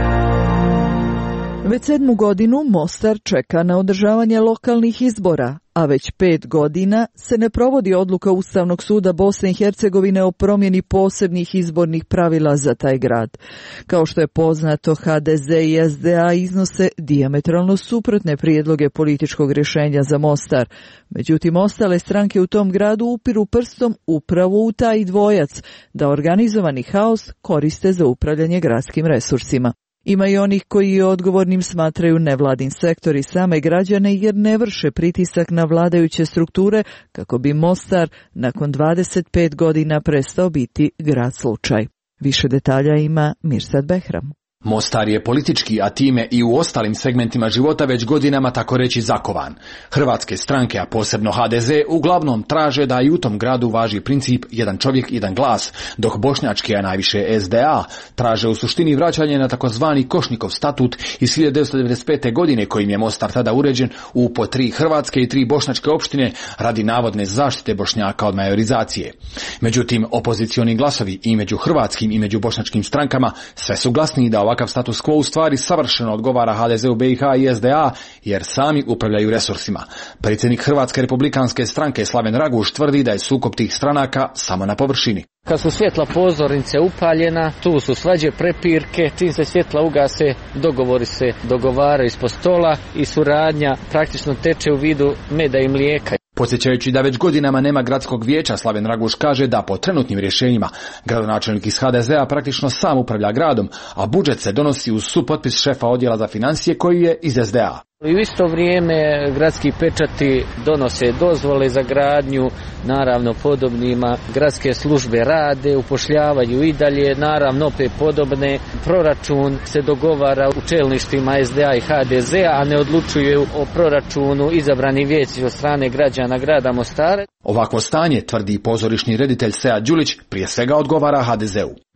Već 7. godinu Mostar čeka na održavanje lokalnih izbora, a već 5 godina se ne provodi odluka Ustavnog suda Bosne i Hercegovine o promjeni posebnih izbornih pravila za taj grad. Kao što je poznato, HDZ i SDA iznose dijametralno suprotne prijedloge političkog rješenja za Mostar. Međutim, ostale stranke u tom gradu upiru prstom upravo u taj dvojac, da organizovani haos koriste za upravljanje gradskim resursima. Ima i onih koji odgovornim smatraju nevladin sektor i same građane jer ne vrše pritisak na vladajuće strukture kako bi Mostar nakon 25 godina prestao biti grad slučaj. Više detalja ima Mirsad Behram. Mostar je politički, a time i u ostalim segmentima života već godinama tako reći zakovan. Hrvatske stranke, a posebno HDZ, uglavnom traže da i u tom gradu važi princip jedan čovjek, jedan glas, dok bošnjački, a najviše SDA, traže u suštini vraćanje na takozvani Košnikov statut iz 1995. godine kojim je Mostar tada uređen u po 3 hrvatske i 3 bošnjačke opštine radi navodne zaštite Bošnjaka od majorizacije. Međutim, opozicioni glasovi i među hrvatskim i među bošnjačkim strankama sve su glasniji da ovakav status quo u stvari savršeno odgovara HDZ-u BiH i SDA jer sami upravljaju resursima. Predsjednik Hrvatske republikanske stranke Slaven Raguž tvrdi da je sukob tih stranaka samo na površini. Kad su svjetla pozornice upaljena, tu su svađe, prepirke, čim se svjetla ugase, dogovori se dogovaraju ispod stola i suradnja praktično teče u vidu meda i mlijeka. Podsjećajući da već godinama nema gradskog vijeća, Slaven Raguž kaže da po trenutnim rješenjima gradonačelnik iz HDZ-a praktično sam upravlja gradom, a budžet se donosi uz supotpis šefa odjela za financije koji je iz SDA. U isto vrijeme gradski pečati donose dozvole za gradnju, naravno podobnima, gradske službe rade, upošljavaju i dalje, naravno opet podobne, proračun se dogovara u čelništvima SDA i HDZ-a, a ne odlučuju o proračunu izabrani vijeći od strane građana grada Mostara. Ovakvo stanje, tvrdi pozorišni reditelj Sead Đulić, prije svega odgovara HDZ-u.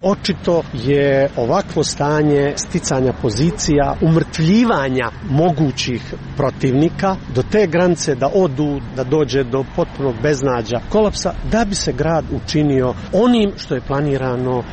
Očito je ovakvo stanje sticanja pozicija, umrtvljivanja mogućih protivnika do te granice da odu, da dođe do potpunog beznađa, kolapsa, da bi se grad učinio onim što je planirano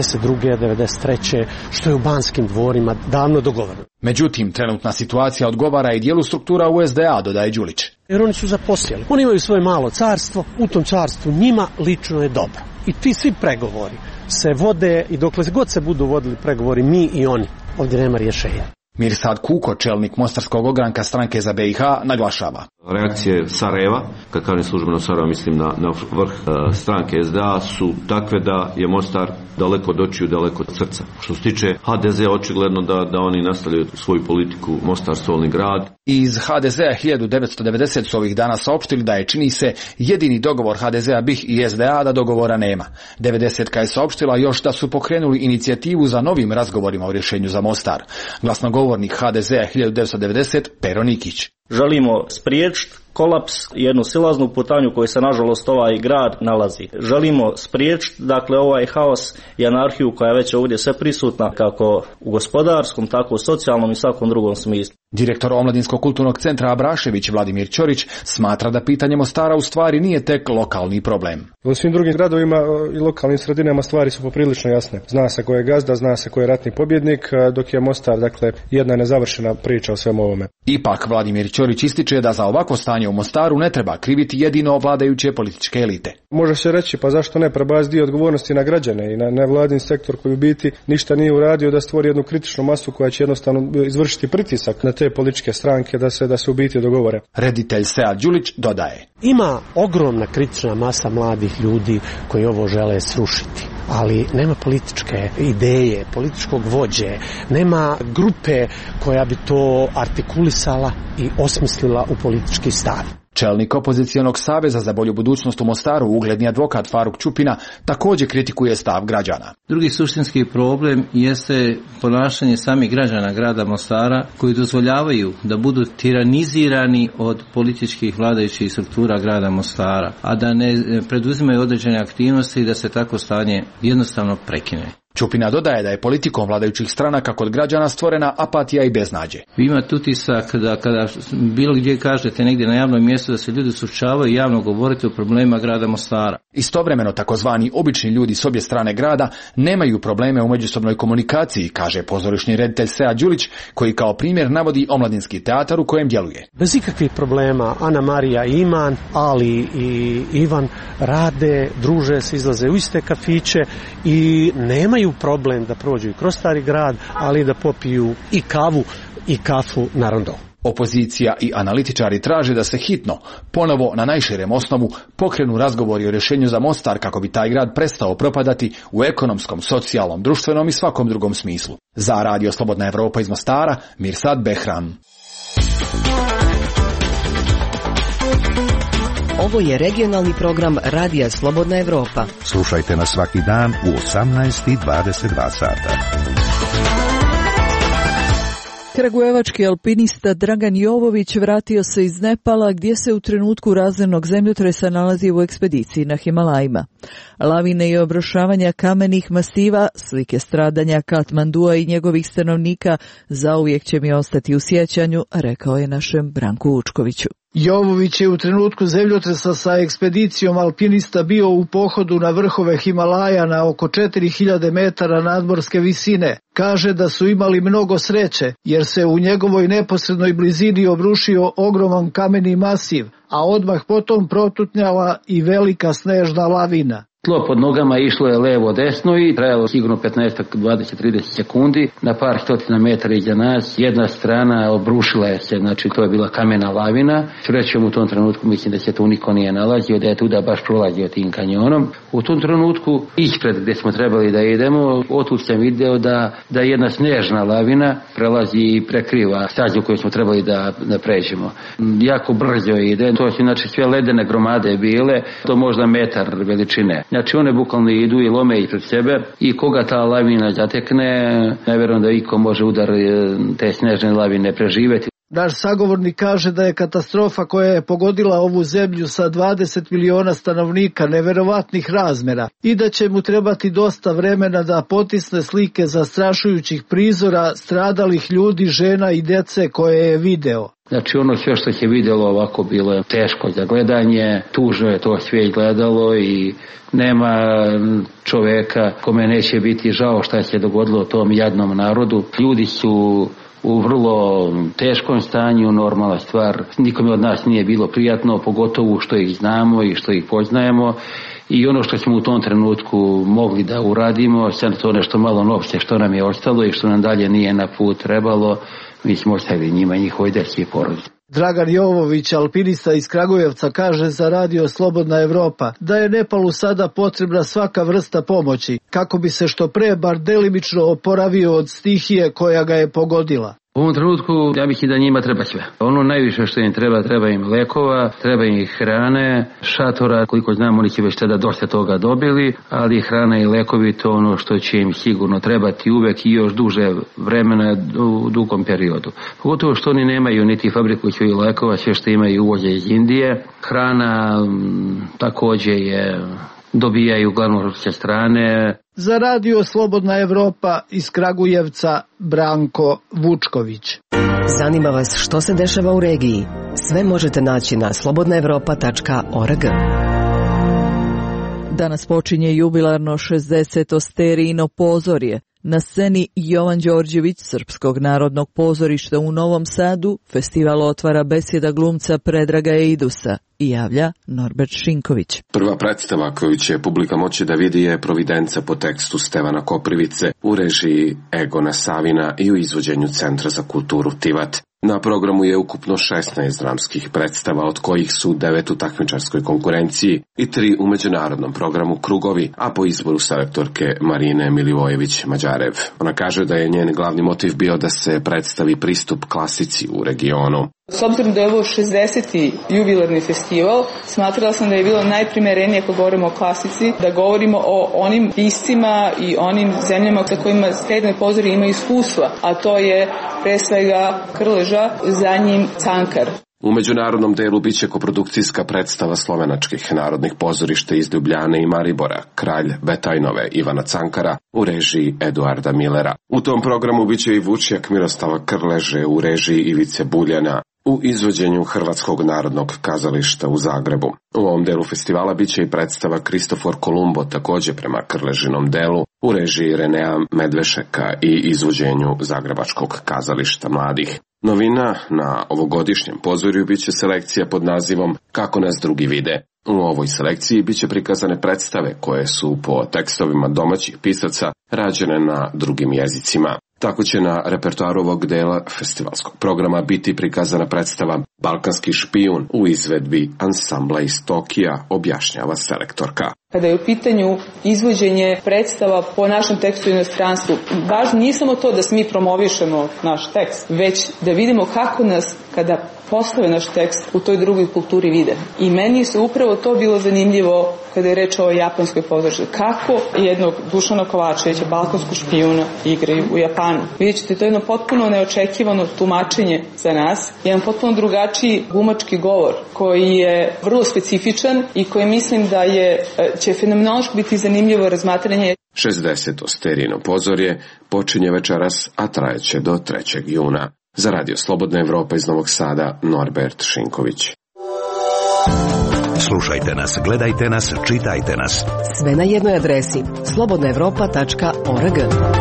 92. 93. što je u Banskim dvorima davno dogovoreno. Međutim, trenutna situacija odgovara i dijelu struktura USDA, dodaje Đulić. Jer oni su zaposjeli. Oni imaju svoje malo carstvo, u tom carstvu njima lično je dobro. I ti svi pregovori se vode i dokle god se budu vodili pregovori mi i oni, ovdje nema rješenja. Mirsad Kuko, čelnik Mostarskog ogranka stranke za BiH, naglašava. Reakcije Sarajeva, kad kažem službeno Sarajeva mislim na vrh stranke SDA, su takve da je Mostar daleko od očiju, daleko od srca. Što se tiče HDZ, očigledno da oni nastavljaju svoju politiku Mostar solni grad. Iz HDZ-a 1990 su ovih dana saopštili da je, čini se, jedini dogovor HDZ-a BiH i SDA da dogovora nema. 90-ka je saopštila još da su pokrenuli inicijativu za novim razgovorima o rješenju za Mostar. Glasnogovornik HDZ-a 1990 Pero Nikić. Želimo spriječiti kolaps i jednu silaznu putanju koju se nažalost ovaj grad nalazi. Želimo spriječiti ovaj haos i anarhiju koja je već ovdje sve prisutna kako u gospodarskom, tako u socijalnom i svakom drugom smislu. Direktor Omladinskog kulturnog centra Abrašević Vladimir Ćorić smatra da pitanje Mostara u stvari nije tek lokalni problem. U svim drugim gradovima i lokalnim sredinama stvari su poprilično jasne. Zna se ko je gazda, zna se ko je ratni pobjednik, dok je Mostar jedna nezavršena priča o svemu ovome. Ipak Vladimir Ćorić ističe da za ovako stanje u Mostaru ne treba kriviti jedino vladajuće političke elite. Može se reći pa zašto ne prebaciti dio odgovornosti na građane i na nevladin sektor koji u biti ništa nije uradio da stvori jednu kritičnu masu koja će jednostavno izvršiti pritisak na te političke stranke da se u biti dogovore. Reditelj Sead Đulić dodaje. Ima ogromna kritična masa mladih ljudi koji ovo žele srušiti, ali nema političke ideje, političkog vođe, nema grupe koja bi to artikulisala i osmislila u politički stav. Čelnik opozicijonog saveza za bolju budućnost u Mostaru, ugledni advokat Faruk Čupina, također kritikuje stav građana. Drugi suštinski problem jeste ponašanje samih građana grada Mostara koji dozvoljavaju da budu tiranizirani od političkih vladajućih struktura grada Mostara, a da ne preduzimaju određene aktivnosti i da se tako stanje jednostavno prekine. Čupina dodaje da je politikom vladajućih stranaka kod građana stvorena apatija i beznađe. Vi imate utisak da kada bilo gdje kažete negdje na javnom mjestu da se ljudi suočavaju i javno govorite o problemima grada Mostara. Istovremeno takozvani obični ljudi s obje strane grada nemaju probleme u međusobnoj komunikaciji, kaže pozorišni reditelj Sead Đulić, koji kao primjer navodi omladinski teatar u kojem djeluje. Bez ikakvih problema Ana Marija i Iman, Ali i Ivan rade, druže se, izlaze u iste kafiće i nemaju problem da prođu i kroz stari grad, ali da popiju i kavu i kafu na rondo. Opozicija i analitičari traže da se hitno, ponovo na najširem osnovu, pokrenu razgovori o rješenju za Mostar kako bi taj grad prestao propadati u ekonomskom, socijalnom, društvenom i svakom drugom smislu. Za Radio Slobodna Evropa iz Mostara, Mirsad Behram. Ovo je regionalni program Radija Slobodna Evropa. Slušajte nas svaki dan u 18:22 sata. Kragujevački alpinista Dragan Jovović vratio se iz Nepala gdje se u trenutku razornog zemljotresa nalazi u ekspediciji na Himalajima. Lavine i obrušavanja kamenih masiva, slike stradanja Katmandua i njegovih stanovnika zauvijek će mi ostati u sjećanju, rekao je našem Branku Vučkoviću. Jovović je u trenutku zemljotresa sa ekspedicijom alpinista bio u pohodu na vrhove Himalaja na oko 4000 metara nadmorske visine. Kaže da su imali mnogo sreće jer se u njegovoj neposrednoj blizini obrušio ogroman kameni masiv, a odmah potom protutnjala i velika snežna lavina. Tlo pod nogama išlo je levo desno i trajalo sigurno 15, 20, 30 sekundi. Na par stotina metara iza nas jedna strana obrušila je se, znači to je bila kamena lavina. Srećom u tom trenutku mislim da se tu niko nije nalazio, da je tuda baš prolazio tim kanjonom. U tom trenutku ispred gdje smo trebali da idemo, otud sam video da jedna snežna lavina prelazi i prekriva stazu koju smo trebali da pređemo. Jako brzo ide, to su znači sve ledene gromade bile, to možda metar veličine. Znači one bukvalno idu i lome ispred sebe i koga ta lavina zatekne, ne vjerujem da iko može udar te snežne lavine preživjeti. Naš sagovornik kaže da je katastrofa koja je pogodila ovu zemlju sa 20 miliona stanovnika neverovatnih razmera i da će mu trebati dosta vremena da potisne slike zastrašujućih prizora stradalih ljudi, žena i dece koje je video. Znači ono sve što se vidjelo ovako bilo je teško za gledanje, tužno je to sve gledalo i nema čoveka kome neće biti žao šta se dogodilo tom jadnom narodu. Ljudi su u vrlo teškom stanju, normalna stvar. Nikome od nas nije bilo prijatno, pogotovo što ih znamo i što ih poznajemo. I ono što smo u tom trenutku mogli da uradimo, sad to nešto malo novce što nam je ostalo i što nam dalje nije na put trebalo, mi smo ostavili njima njihove deci i porodice. Dragan Jovović, alpinista iz Kragujevca, kaže za Radio Slobodna Evropa da je Nepalu sada potrebna svaka vrsta pomoći kako bi se što pre bar delimično oporavio od stihije koja ga je pogodila. U ovom trenutku ja bih i da njima treba sve. Ono najviše što im treba im lekova, treba im hrane, šatora, koliko znamo oni će već tada dosta toga dobili, ali hrana i lekovi to ono što će im sigurno trebati uvek i još duže vremena u dugom periodu. Pogotovo što oni nemaju niti fabriku i lekova, sve što imaju uvoze iz Indije. Hrana takođe je dobijaju uglavnom sa strane. Za Radio Slobodna Evropa iz Kragujevca Branko Vučković. Zanima vas što se dešava u regiji? Sve možete naći na slobodnaevropa.org. Danas počinje jubilarno 60. Sterijino pozorje. Na sceni Jovan Đorđević Srpskog narodnog pozorišta u Novom Sadu festival otvara besjeda glumca Predraga Eidusa i javlja Norbert Šinković. Prva predstava koju će publika moći da vidi je Providenca po tekstu Stevana Koprivice u režiji Egona Savina i u izvođenju Centra za kulturu Tivat. Na programu je ukupno 16 dramskih predstava, od kojih su 9 u takmičarskoj konkurenciji i 3 u međunarodnom programu Krugovi, a po izboru selektorke Marine Milivojević-Mađarev. Ona kaže da je njen glavni motiv bio da se predstavi pristup klasici u regionu. S obzirom da je ovo 60. jubilarni festival, smatrala sam da je bilo najprimerenije ako govorimo o klasici, da govorimo o onim piscima i onim zemljama sa kojima stereo pozori imaju iskustva, a to je pre svega Krleža, za njim Cankar. U međunarodnom delu biće koprodukcijska predstava slovenačkih narodnih pozorišta iz Ljubljane i Maribora, Kralj Betajnove Ivana Cankara u režiji Eduarda Millera. U tom programu biće i Vučjak Miroslava Krleže u režiji Ivice Buljana u izvođenju Hrvatskog narodnog kazališta u Zagrebu. U ovom delu festivala biće i predstava Kristofor Kolumbo, također prema Krležinom delu, u režiji Renea Medvešeka i izvođenju Zagrebačkog kazališta mladih. Novina na ovogodišnjem pozorju biće selekcija pod nazivom Kako nas drugi vide. U ovoj selekciji biće prikazane predstave koje su po tekstovima domaćih pisaca rađene na drugim jezicima. Tako će na repertoaru ovog dela festivalskog programa biti prikazana predstava Balkanski špijun u izvedbi ansambla iz Tokija, objašnjava selektorka. Kada je u pitanju izvođenje predstava po našem tekstu u inostranstvu, važno nije samo to da mi promovišemo naš tekst, već da vidimo kako nas, kada postave naš tekst, u toj drugoj kulturi vide. I meni se upravo to bilo zanimljivo kada je reč o japanskoj pozorištu. Kako jednog Dušana Kovačevića, Balkansku špijuna, igraju u Japanu. Vidjet ćete, to je jedno potpuno neočekivano tumačenje za nas, jedan potpuno drugačiji glumački govor koji je vrlo specifičan i koji mislim da će fenomenološki biti zanimljivo razmatranje. 60. Sterijino pozorje počinje večeras, a trajeće do 3. juna. Za Radio Slobodna Evropa iz Novog Sada, Norbert Šinković. Slušajte nas, gledajte nas, čitajte nas. Sve na jednoj adresi slobodnaevropa.org.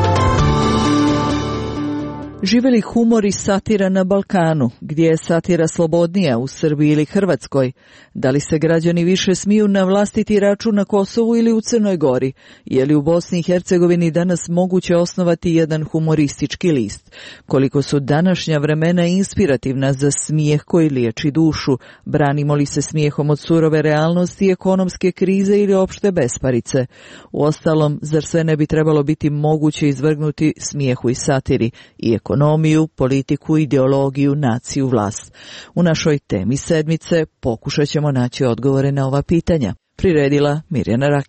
Žive li humor i satira na Balkanu, gdje je satira slobodnija, u Srbiji ili Hrvatskoj? Da li se građani više smiju na vlastiti račun na Kosovu ili u Crnoj Gori? Je li u Bosni i Hercegovini danas moguće osnovati jedan humoristički list? Koliko su današnja vremena inspirativna za smijeh koji liječi dušu? Branimo li se smijehom od surove realnosti, ekonomske krize ili opšte besparice? Uostalom, zar sve ne bi trebalo biti moguće izvrgnuti smijehu i satiri i ekonomiju, politiku, ideologiju, naciju, vlast? U našoj temi sedmice pokušat ćemo naći odgovore na ova pitanja. Priredila Mirjana Rakela.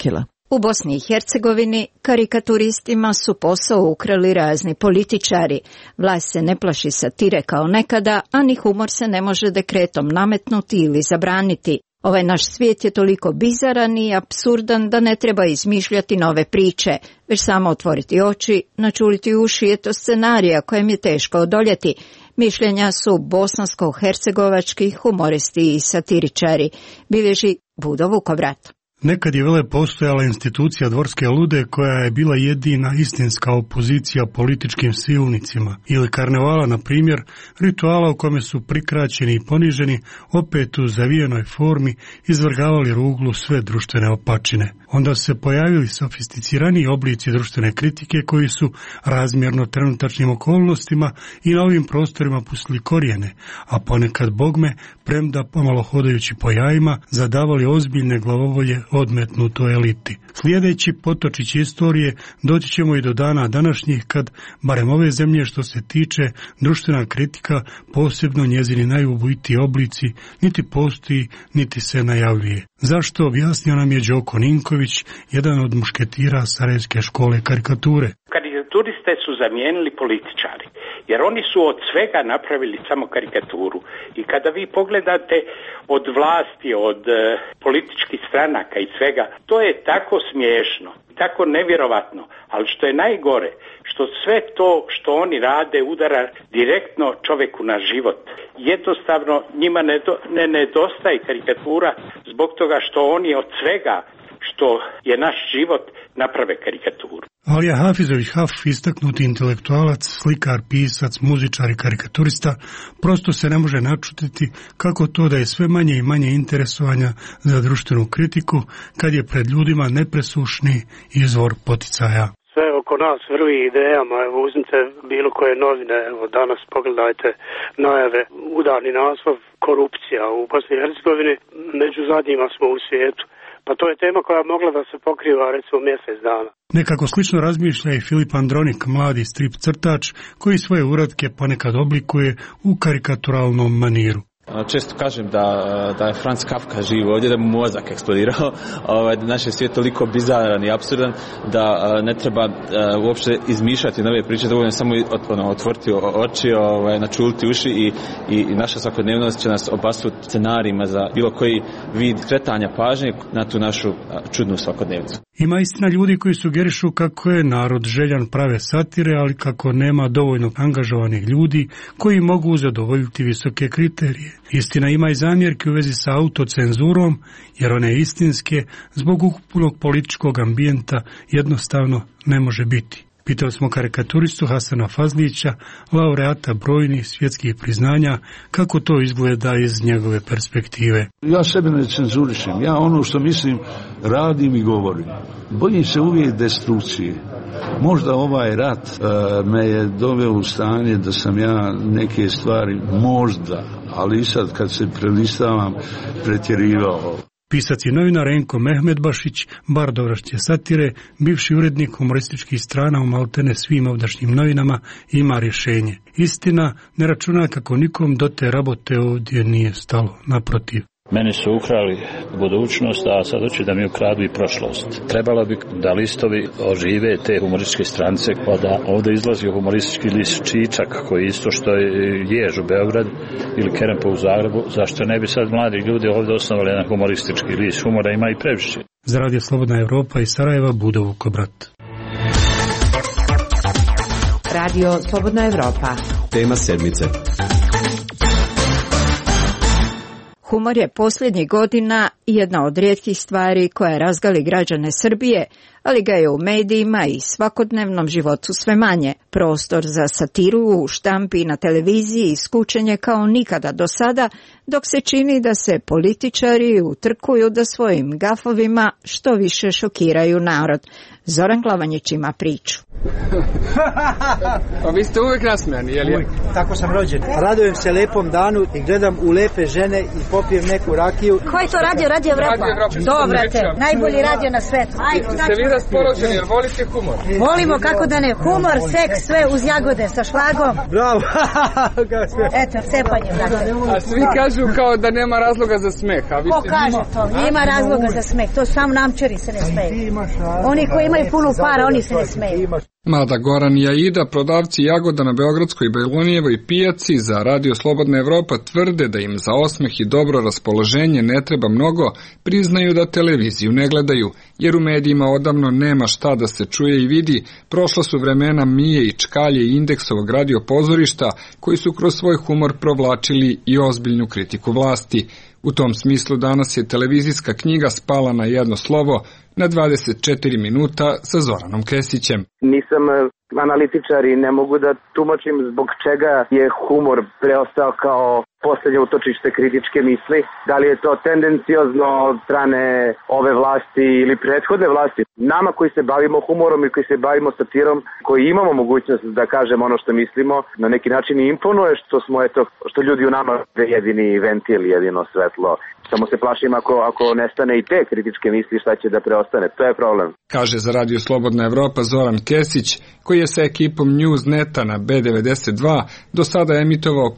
U Bosni i Hercegovini karikaturistima su posao ukrali razni političari. Vlast se ne plaši satire kao nekada, a ni humor se ne može dekretom nametnuti ili zabraniti. Ovaj naš svijet je toliko bizaran i apsurdan da ne treba izmišljati nove priče, već samo otvoriti oči, načuliti uši je to scenarija kojem je teško odoljeti. Mišljenja su bosansko-hercegovački humoristi i satiričari, bilježi Budo Vukovrat. Nekad je vele postojala institucija Dvorske lude koja je bila jedina istinska opozicija političkim silnicima ili karnevala, na primjer, rituala u kome su prikraćeni i poniženi opet u zavijenoj formi izvrgavali ruglu sve društvene opačine. Onda su se pojavili sofisticiraniji oblici društvene kritike koji su razmjerno trenutačnim okolnostima i na ovim prostorima pustili korijene, a ponekad bogme, premda pomalo hodajući po jajima, zadavali ozbiljne glavovolje odmetnutoj eliti. Slijedeći potočići istorije, doći ćemo i do dana današnjih kad, barem ove zemlje što se tiče, društvena kritika, posebno njezini najubojitiji oblici, niti postoji, niti se najavljuje. Zašto, objasnio nam je Đoko Ninković, jedan od mušketira Sarajevske škole karikature. Karikaturiste su zamijenili političari, jer oni su od svega napravili samo karikaturu. I kada vi pogledate od vlasti, od političkih stranaka i svega, to je tako smiješno, tako nevjerovatno, ali što je najgore, što sve to što oni rade udara direktno čovjeku na život. Jednostavno njima ne nedostaje karikatura zbog toga što oni od svega što je naš život naprave karikaturu. Alija Hafizović Haf, istaknuti intelektualac, slikar, pisac, muzičar i karikaturista, prosto se ne može načutiti kako to da je sve manje i manje interesovanja za društvenu kritiku kad je pred ljudima nepresušni izvor poticaja. Sve oko nas vrvi idejama, evo uzmite bilo koje novine, evo danas pogledajte najave, udarni naslov, korupcija u Bosni i Hercegovini, među zadnjima smo u svijetu. Pa to je tema koja mogla da se pokriva recimo mjesec dana. Nekako slično razmišlja i Filip Andronik, mladi strip crtač, koji svoje uratke ponekad oblikuje u karikaturalnom maniru. Često kažem da je Franz Kafka živ ovdje, da mu mozak eksplodirao, da naš je svijet toliko bizaran i apsurdan da ne treba uopšte izmišljati nove priče, dovoljno samo otvoriti oči, načuliti uši i naša svakodnevnost će nas obasuti scenarijima za bilo koji vid skretanja pažnje na tu našu čudnu svakodnevnicu. Ima istina ljudi koji sugerišu kako je narod željan prave satire, ali kako nema dovoljno angažovanih ljudi koji mogu zadovoljiti visoke kriterije. Istina ima i zamjerke u vezi sa autocenzurom, jer one istinske zbog ukupnog političkog ambijenta jednostavno ne može biti. Pitali smo karikaturistu Hasana Fazlića, laureata brojnih svjetskih priznanja, kako to izgleda iz njegove perspektive. Ja sebe ne cenzurišem, ja ono što mislim radim i govorim. Bojim se uvijek destrukcije. Možda ovaj rat me je doveo u stanje da sam ja neke stvari možda, ali i sad kad se prelistavam, pretjerivao. Pisac i novinar Renko Mehmedbašić, bard ovrašće satire, bivši urednik humorističkih strana u maltene svim ovdašnjim novinama, ima rješenje. Istina, ne računa kako nikom do te rabote ovdje nije stalo, naprotiv. Meni su ukrali budućnost, a sad hoće da mi ukradu i prošlost. Trebalo bi da listovi ožive te humorističke stranice, pa da ovdje izlazi humoristički list Čičak, koji isto što je Jež u Beogradu ili Kerempo u Zagrebu, zašto ne bi sad mladi ljudi ovdje osnovali jedan humoristički list? Humora ima i previše. Za Radio Slobodna Evropa iz Sarajeva, Budo Vukovrat. Radio Slobodna Evropa. Tema sedmice. Humor je posljednjih godina jedna od rijetkih stvari koja razgali građane Srbije, ali ga je u medijima i svakodnevnom životu sve manje. Prostor za satiru u štampi i na televiziji iskučen je kao nikada do sada, dok se čini da se političari utrkuju da svojim gafovima što više šokiraju narod. Zoran Glavanjić ima priču. Pa vi ste uvijek nasmijani, je li? Uvijek, tako sam rođen. Radujem se lepom danu i gledam u lepe žene i popijem neku rakiju. Ko je to radio? Radio Evropa. Dobrate, najbolji radio na svetu. Ste vi raspoloženi, jer volite humor? Volimo, kako da ne, humor, seks, sve uz jagode sa šlagom. Bravo! Eto, cepanje. A svi kažu kao da nema razloga za smeh. Ko kaže to? Ima razloga za smeh, to sam namčeri se ne smeju. Oni koji imaju puno para, oni se ne smeju. Mada Goran i Aida, prodavci jagoda na Beogradskoj Bajlonijevoj pijaci za Radio Slobodna Evropa, tvrde da im za osmeh i dobro raspoloženje ne treba mnogo, priznaju da televiziju ne gledaju, jer u medijima odavno nema šta da se čuje i vidi. Prošla su vremena Mije i Čkalje i Indeksovog radio pozorišta, koji su kroz svoj humor provlačili i ozbiljnu kritiku vlasti. U tom smislu danas je televizijska knjiga spala na jedno slovo, na 24 minuta sa Zoranom Kesićem. Nisam analitičar i ne mogu da tumačim zbog čega je humor preostao kao poslednje utočište kritičke misli. Da li je to tendenciozno od strane ove vlasti ili prethodne vlasti? Nama koji se bavimo humorom i koji se bavimo satirom, koji imamo mogućnost da kažemo ono što mislimo, na neki način imponuje što ljudi u nama je jedini ventil, jedino svetlo. Samo se plašim ako nestane i te kritičke misli, šta će da preostane. To je problem. Kaže za Radio Slobodna Evropa Zoran Kesić, koji je sa ekipom Newsneta na B92 do sada emitovao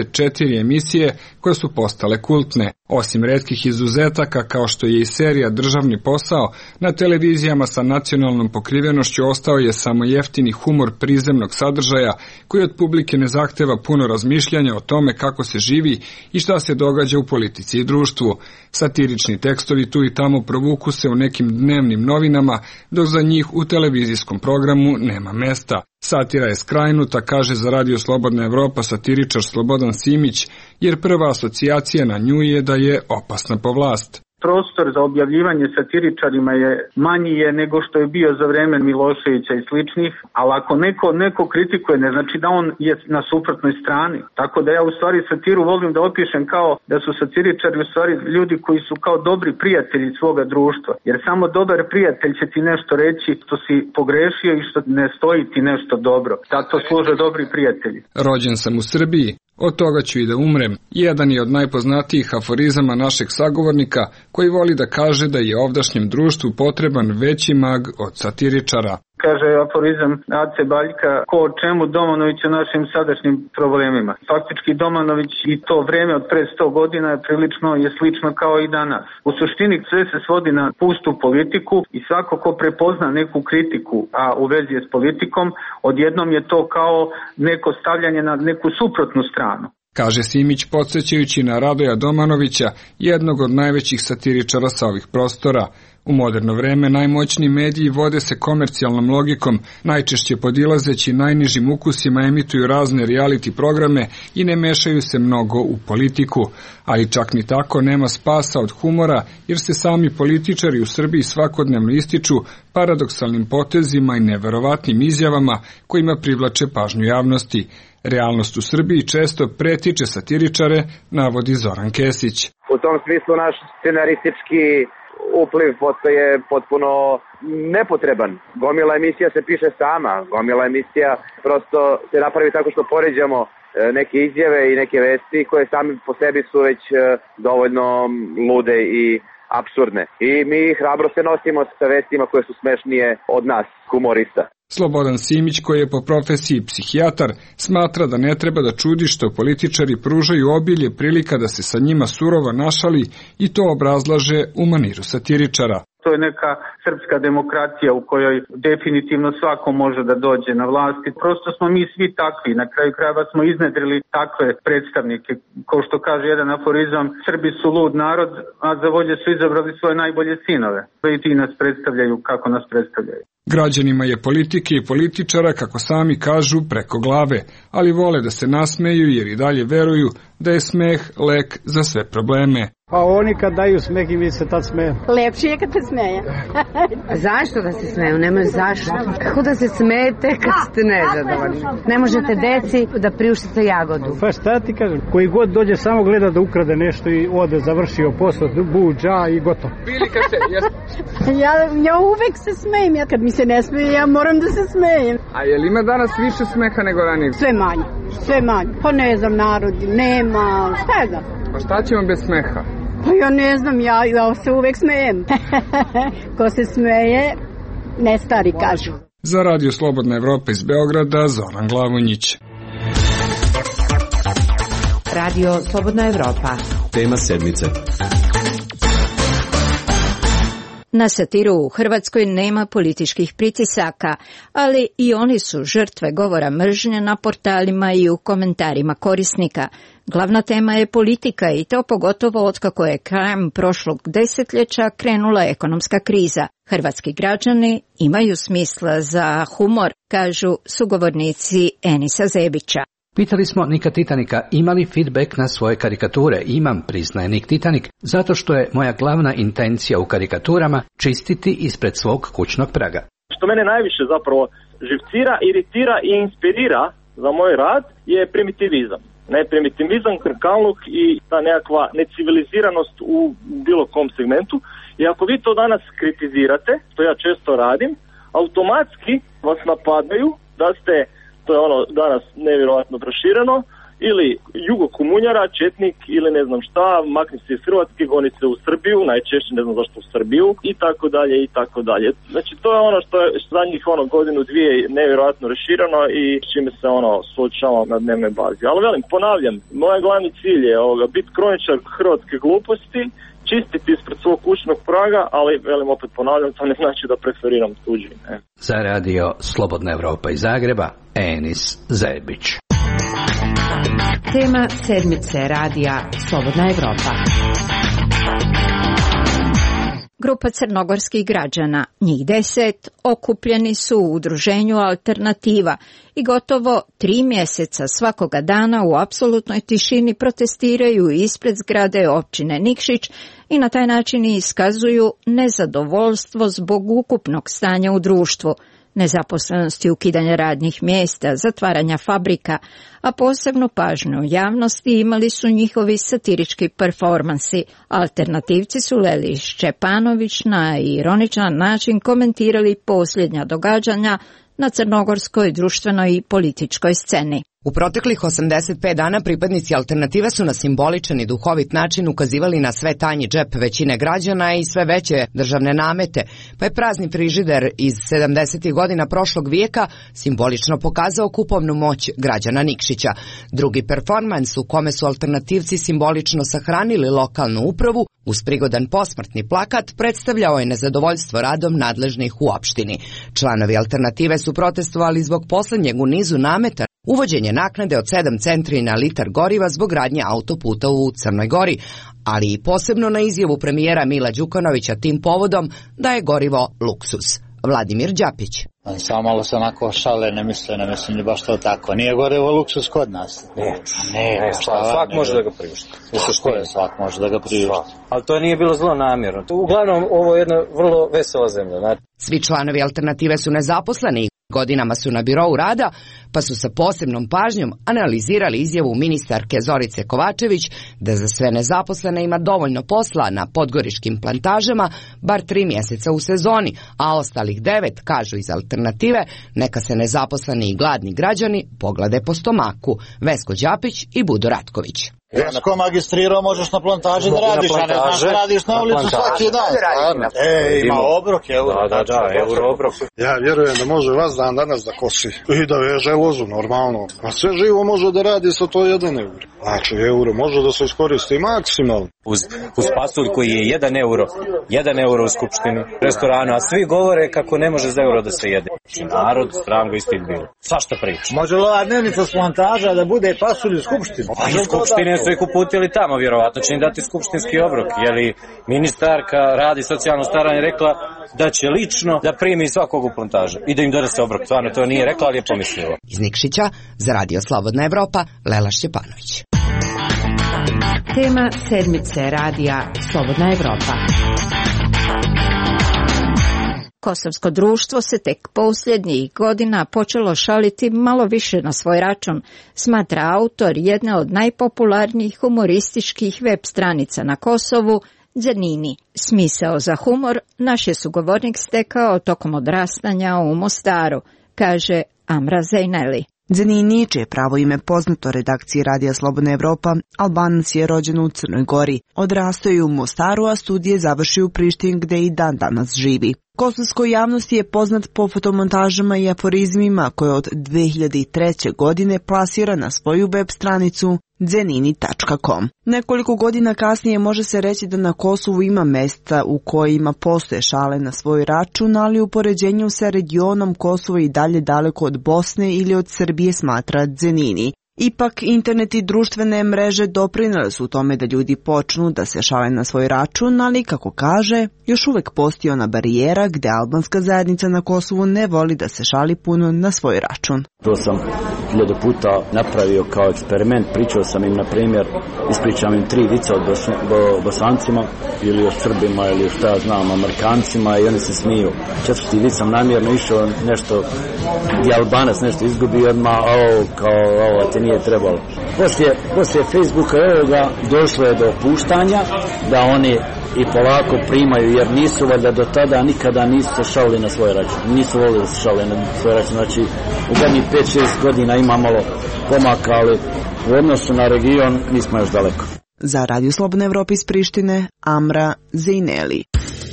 54 emisije koje su postale kultne. Osim retkih izuzetaka kao što je i serija Državni posao, na televizijama sa nacionalnom pokrivenošću ostao je samo jeftini humor prizemnog sadržaja koji od publike ne zahteva puno razmišljanja o tome kako se živi i šta se događa u politici i društvu. Satirični tekstovi tu i tamo provuku se u nekim dnevnim novinama, dok za njih u televizijskom programu nema mesta. Satira je skrajnuta, kaže za Radio Slobodna Evropa satiričar Slobodan Simić, jer prva asocijacija na nju je da je opasna po vlast. Prostor za objavljivanje satiričarima je manji nego što je bio za vreme Miloševića i sličnih, ali ako neko kritikuje, ne znači da on je na suprotnoj strani. Tako da ja u stvari satiru volim da opišem kao da su satiričari u stvari ljudi koji su kao dobri prijatelji svoga društva. Jer samo dobar prijatelj će ti nešto reći što si pogrešio i što ne stoji ti nešto dobro. Zato služe dobri prijatelji. Rođen sam u Srbiji. Od toga ću i da umrem. Jedan je od najpoznatijih aforizama našeg sagovornika, koji voli da kaže da je ovdašnjem društvu potreban veći mag od satiričara. Kaže aforizam Ace Baljka, ko o čemu, Domanović o našim sadašnjim problemima. Faktički Domanović i to vreme od pre 100 godina je slično kao i danas. U suštini sve se svodi na pustu politiku i svako ko prepozna neku kritiku, a u vezi je s politikom, odjednom je to kao neko stavljanje na neku suprotnu stranu. Kaže Simić podsjećajući na Radoja Domanovića, jednog od najvećih satiričara sa ovih prostora. U moderno vreme najmoćniji mediji vode se komercijalnom logikom, najčešće podilazeći najnižim ukusima emituju razne reality programe i ne mešaju se mnogo u politiku. Ali čak ni tako nema spasa od humora, jer se sami političari u Srbiji svakodnevno ističu paradoksalnim potezima i neverovatnim izjavama kojima privlače pažnju javnosti. Realnost u Srbiji često pretiče satiričare, navodi Zoran Kesić. U tom smislu naš scenaristički upliv postaje potpuno nepotreban. Gomila emisija se piše sama, gomila emisija prosto se napravi tako što poređamo neke izjave i neke vesti koje sami po sebi su već dovoljno lude i apsurdne. I mi hrabro se nosimo sa vestima koje su smešnije od nas, humorista. Slobodan Simić, koji je po profesiji psihijatar, smatra da ne treba da čudi što političari pružaju obilje prilika da se sa njima surovo našali i to obrazlaže u maniru satiričara. To je neka srpska demokratija u kojoj definitivno svako može da dođe na vlast i prosto smo mi svi takvi. Na kraju krajeva smo iznedrili takve predstavnike. Kao što kaže jedan aforizam, Srbi su lud narod, a za volje su izabrali svoje najbolje sinove. I ti nas predstavljaju kako nas predstavljaju. Građanima je politike i političara, kako sami kažu, preko glave, ali vole da se nasmeju jer i dalje veruju da je smeh lek za sve probleme. Pa oni kad daju smeh i vi se tad smeju. Lepše je kad se smeje. Zašto da se smeju? Nemaju zašto. Kako da se smejete kad ste nezadovoljni? Ne možete deci da priuštite jagodu. Pa šta ti kažem? Koji god dođe samo gleda da ukrade nešto i ode, završio posao, buđa i gotovo. Bilika se, ja uvek se smejem. Kad mi se ne smeje, ja moram da se smejem. A je li ima danas više smeha nego ranije? Sve manje, sve manje. Pa ne znam, narod nema, šta je da? Pa šta ćemo bez smeha? Pa ja ne znam, ja se uvek smejem. Ko se smeje, ne stari kažu. Za Radio Slobodna Evropa iz Beograda, Zoran Glavonjić. Radio Slobodna Evropa. Tema sedmice. Na satiru u Hrvatskoj nema političkih pritisaka, ali i oni su žrtve govora mržnje na portalima i u komentarima korisnika. Glavna tema je politika i to pogotovo otkako je krajem prošlog desetljeća krenula ekonomska kriza. Hrvatski građani imaju smisla za humor, kažu sugovornici Enisa Zebića. Pitali smo Nika Titanika ima li feedback na svoje karikature. Imam, priznaje Nik Titanik, zato što je moja glavna intencija u karikaturama čistiti ispred svog kućnog praga. Što mene najviše zapravo živcira, iritira i inspirira za moj rad je primitivizam. Ne, primitivizam, krkaluk i ta nekakva neciviliziranost u bilo kom segmentu. I ako vi to danas kritizirate, što ja često radim, automatski vas napadaju da ste, to je ono danas nevjerojatno prošireno, ili jugokomunjara, četnik ili ne znam šta, makni se iz Hrvatske, goni se u Srbiju, najčešće ne znam zašto u Srbiju, i tako dalje, i tako dalje. Znači to je ono što je zadnjih godinu, dvije nevjerojatno rašireno i s čime se suočavam na dnevnoj bazi. Ali velim, ponavljam, moj glavni cilj je biti kroničar hrvatske gluposti, čistiti ispred svog kućnog praga, ali velim, opet ponavljam, to ne znači da preferiram tuđi. Za Radio Slobodna Evropa iz Zagreba, Enis Zebić. Tema sedmice radija Slobodna Evropa. Grupa crnogorskih građana, njih 10, okupljeni su u udruženju Alternativa i gotovo 3 mjeseca svakoga dana u apsolutnoj tišini protestiraju ispred zgrade općine Nikšić i na taj način iskazuju nezadovoljstvo zbog ukupnog stanja u društvu, nezaposlenosti, ukidanja radnih mjesta, zatvaranja fabrika, a posebnu pažnju javnosti imali su njihovi satirički performansi. Alternativci su Leli Šćepanović na ironičan način komentirali posljednja događanja na crnogorskoj društvenoj i političkoj sceni. U proteklih 85 dana pripadnici Alternative su na simboličan i duhovit način ukazivali na sve tanji džep većine građana i sve veće državne namete, pa je prazni frižider iz 70. godina prošlog vijeka simbolično pokazao kupovnu moć građana Nikšića. Drugi performans u kome su alternativci simbolično sahranili lokalnu upravu uz prigodan posmrtni plakat predstavljao je nezadovoljstvo radom nadležnih u opštini. Članovi Alternative su protestovali zbog posljednjeg u nizu nameta, uvođenje naknade od 7 centri na litar goriva zbog gradnje autoputa u Crnoj Gori, ali i posebno na izjavu premijera Mila Đukanovića tim povodom da je gorivo luksuz. Vladimir Đapić. Samo malo se onako šale, ne mislim li baš to tako. Nije gorivo luksuz kod nas. Ne, svak može da ga priušti. Svak može da ga priušti. Ali to nije bilo zlo namjerno. Uglavnom, ovo je jedna vrlo vesela zemlja. Svi članovi Alternative su nezaposleni. Godinama su na birou rada, pa su sa posebnom pažnjom analizirali izjavu ministarke Zorice Kovačević da za sve nezaposlene ima dovoljno posla na podgoriškim plantažama, bar 3 mjeseca u sezoni, a ostalih 9, kažu iz Alternative, neka se nezaposleni i gladni građani poglede po stomaku. Vesko Đapić i Budo Ratković. Vesko magistrirao, možeš na plantaži da radiš, a ne znaš da radiš na ulicu svaki dan. Ima obrok, euro. Da, euro obrok. Ja vjerujem da može vazdan danas da kosi i da veže lozu normalno. A sve živo može da radi sa to 1 euro. Znači euro može da se iskoristi maksimalno. Uz pasulj koji je 1 euro u skupštini, restoranu, a svi govore kako ne može za euro da se jede. Narod, strango istih bilo. Svašta priča. Može li ova dnevnica s plantaža da bude pasulj u skupštini? Pa iz skupštine su ih uputili tamo, vjerovatno će im dati skupštinski obrok. Je li ministarka radi socijalno staranje rekla da će lično da primi svakog u plantaže i da im doda se obrok. Stvarno to nije rekla, ali je pomislila. Iz Nikšića za Radio Slobodna Evropa, Lela Šćepanović. Tema sedmice radija Slobodna Evropa. Kosovsko društvo se tek posljednjih godina počelo šaliti malo više na svoj račun, smatra autor jedne od najpopularnijih humorističkih web stranica na Kosovu, Zanini. Smisao za humor naš je sugovornik stekao tokom odrastanja u Mostaru, kaže Amra Zejneli. Dženini, čije pravo ime poznato redakciji Radija Slobodna Evropa, Albanac je rođen u Crnoj Gori. Odrastao je u Mostaru, a studije završio u Prištini gde i dan danas živi. Kosovskoj javnosti je poznat po fotomontažama i aforizmima koje od 2003. godine plasira na svoju web stranicu dženini.com. Nekoliko godina kasnije može se reći da na Kosovu ima mesta u kojima postoje šale na svoj račun, ali u poređenju sa regionom Kosovo i dalje daleko od Bosne ili od Srbije, smatra Dženini. Ipak, internet i društvene mreže doprinele su u tome da ljudi počnu da se šale na svoj račun, ali, kako kaže, još uvek postoji ona barijera gde albanska zajednica na Kosovu ne voli da se šali puno na svoj račun. To sam 1000 puta napravio kao eksperiment, pričao sam im, na primjer, ispričam im 3 vica o Bosancima ili o Srbima ili šta ja znam, Amerikancima, i oni se smiju. 4. vic sam namjerno išao nešto, gdje Albanac nešto izgubi, odmah, ovo ti nije trebalo. Poslije Facebooka i ovoga došlo je do opuštanja da oni i polako primaju, jer nisu valjda do tada nikada nisu se šalili na svoj račun. Nisu volili da se šalili na svoj račun. Znači, u zadnjih 5-6 godina ima malo pomaka, ali u odnosu na region nismo još daleko. Za Radio Slobodna Evropa iz Prištine, Amra Zejneli.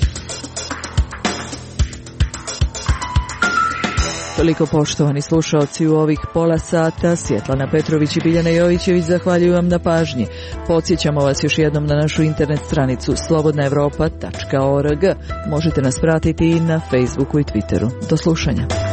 Toliko, poštovani slušaoci, u ovih pola sata. Svjetlana Petrović i Biljana Jovićević zahvaljuju vam na pažnji. Podsjećamo vas još jednom na našu internet stranicu slobodnaevropa.org. Možete nas pratiti i na Facebooku i Twitteru. Do slušanja.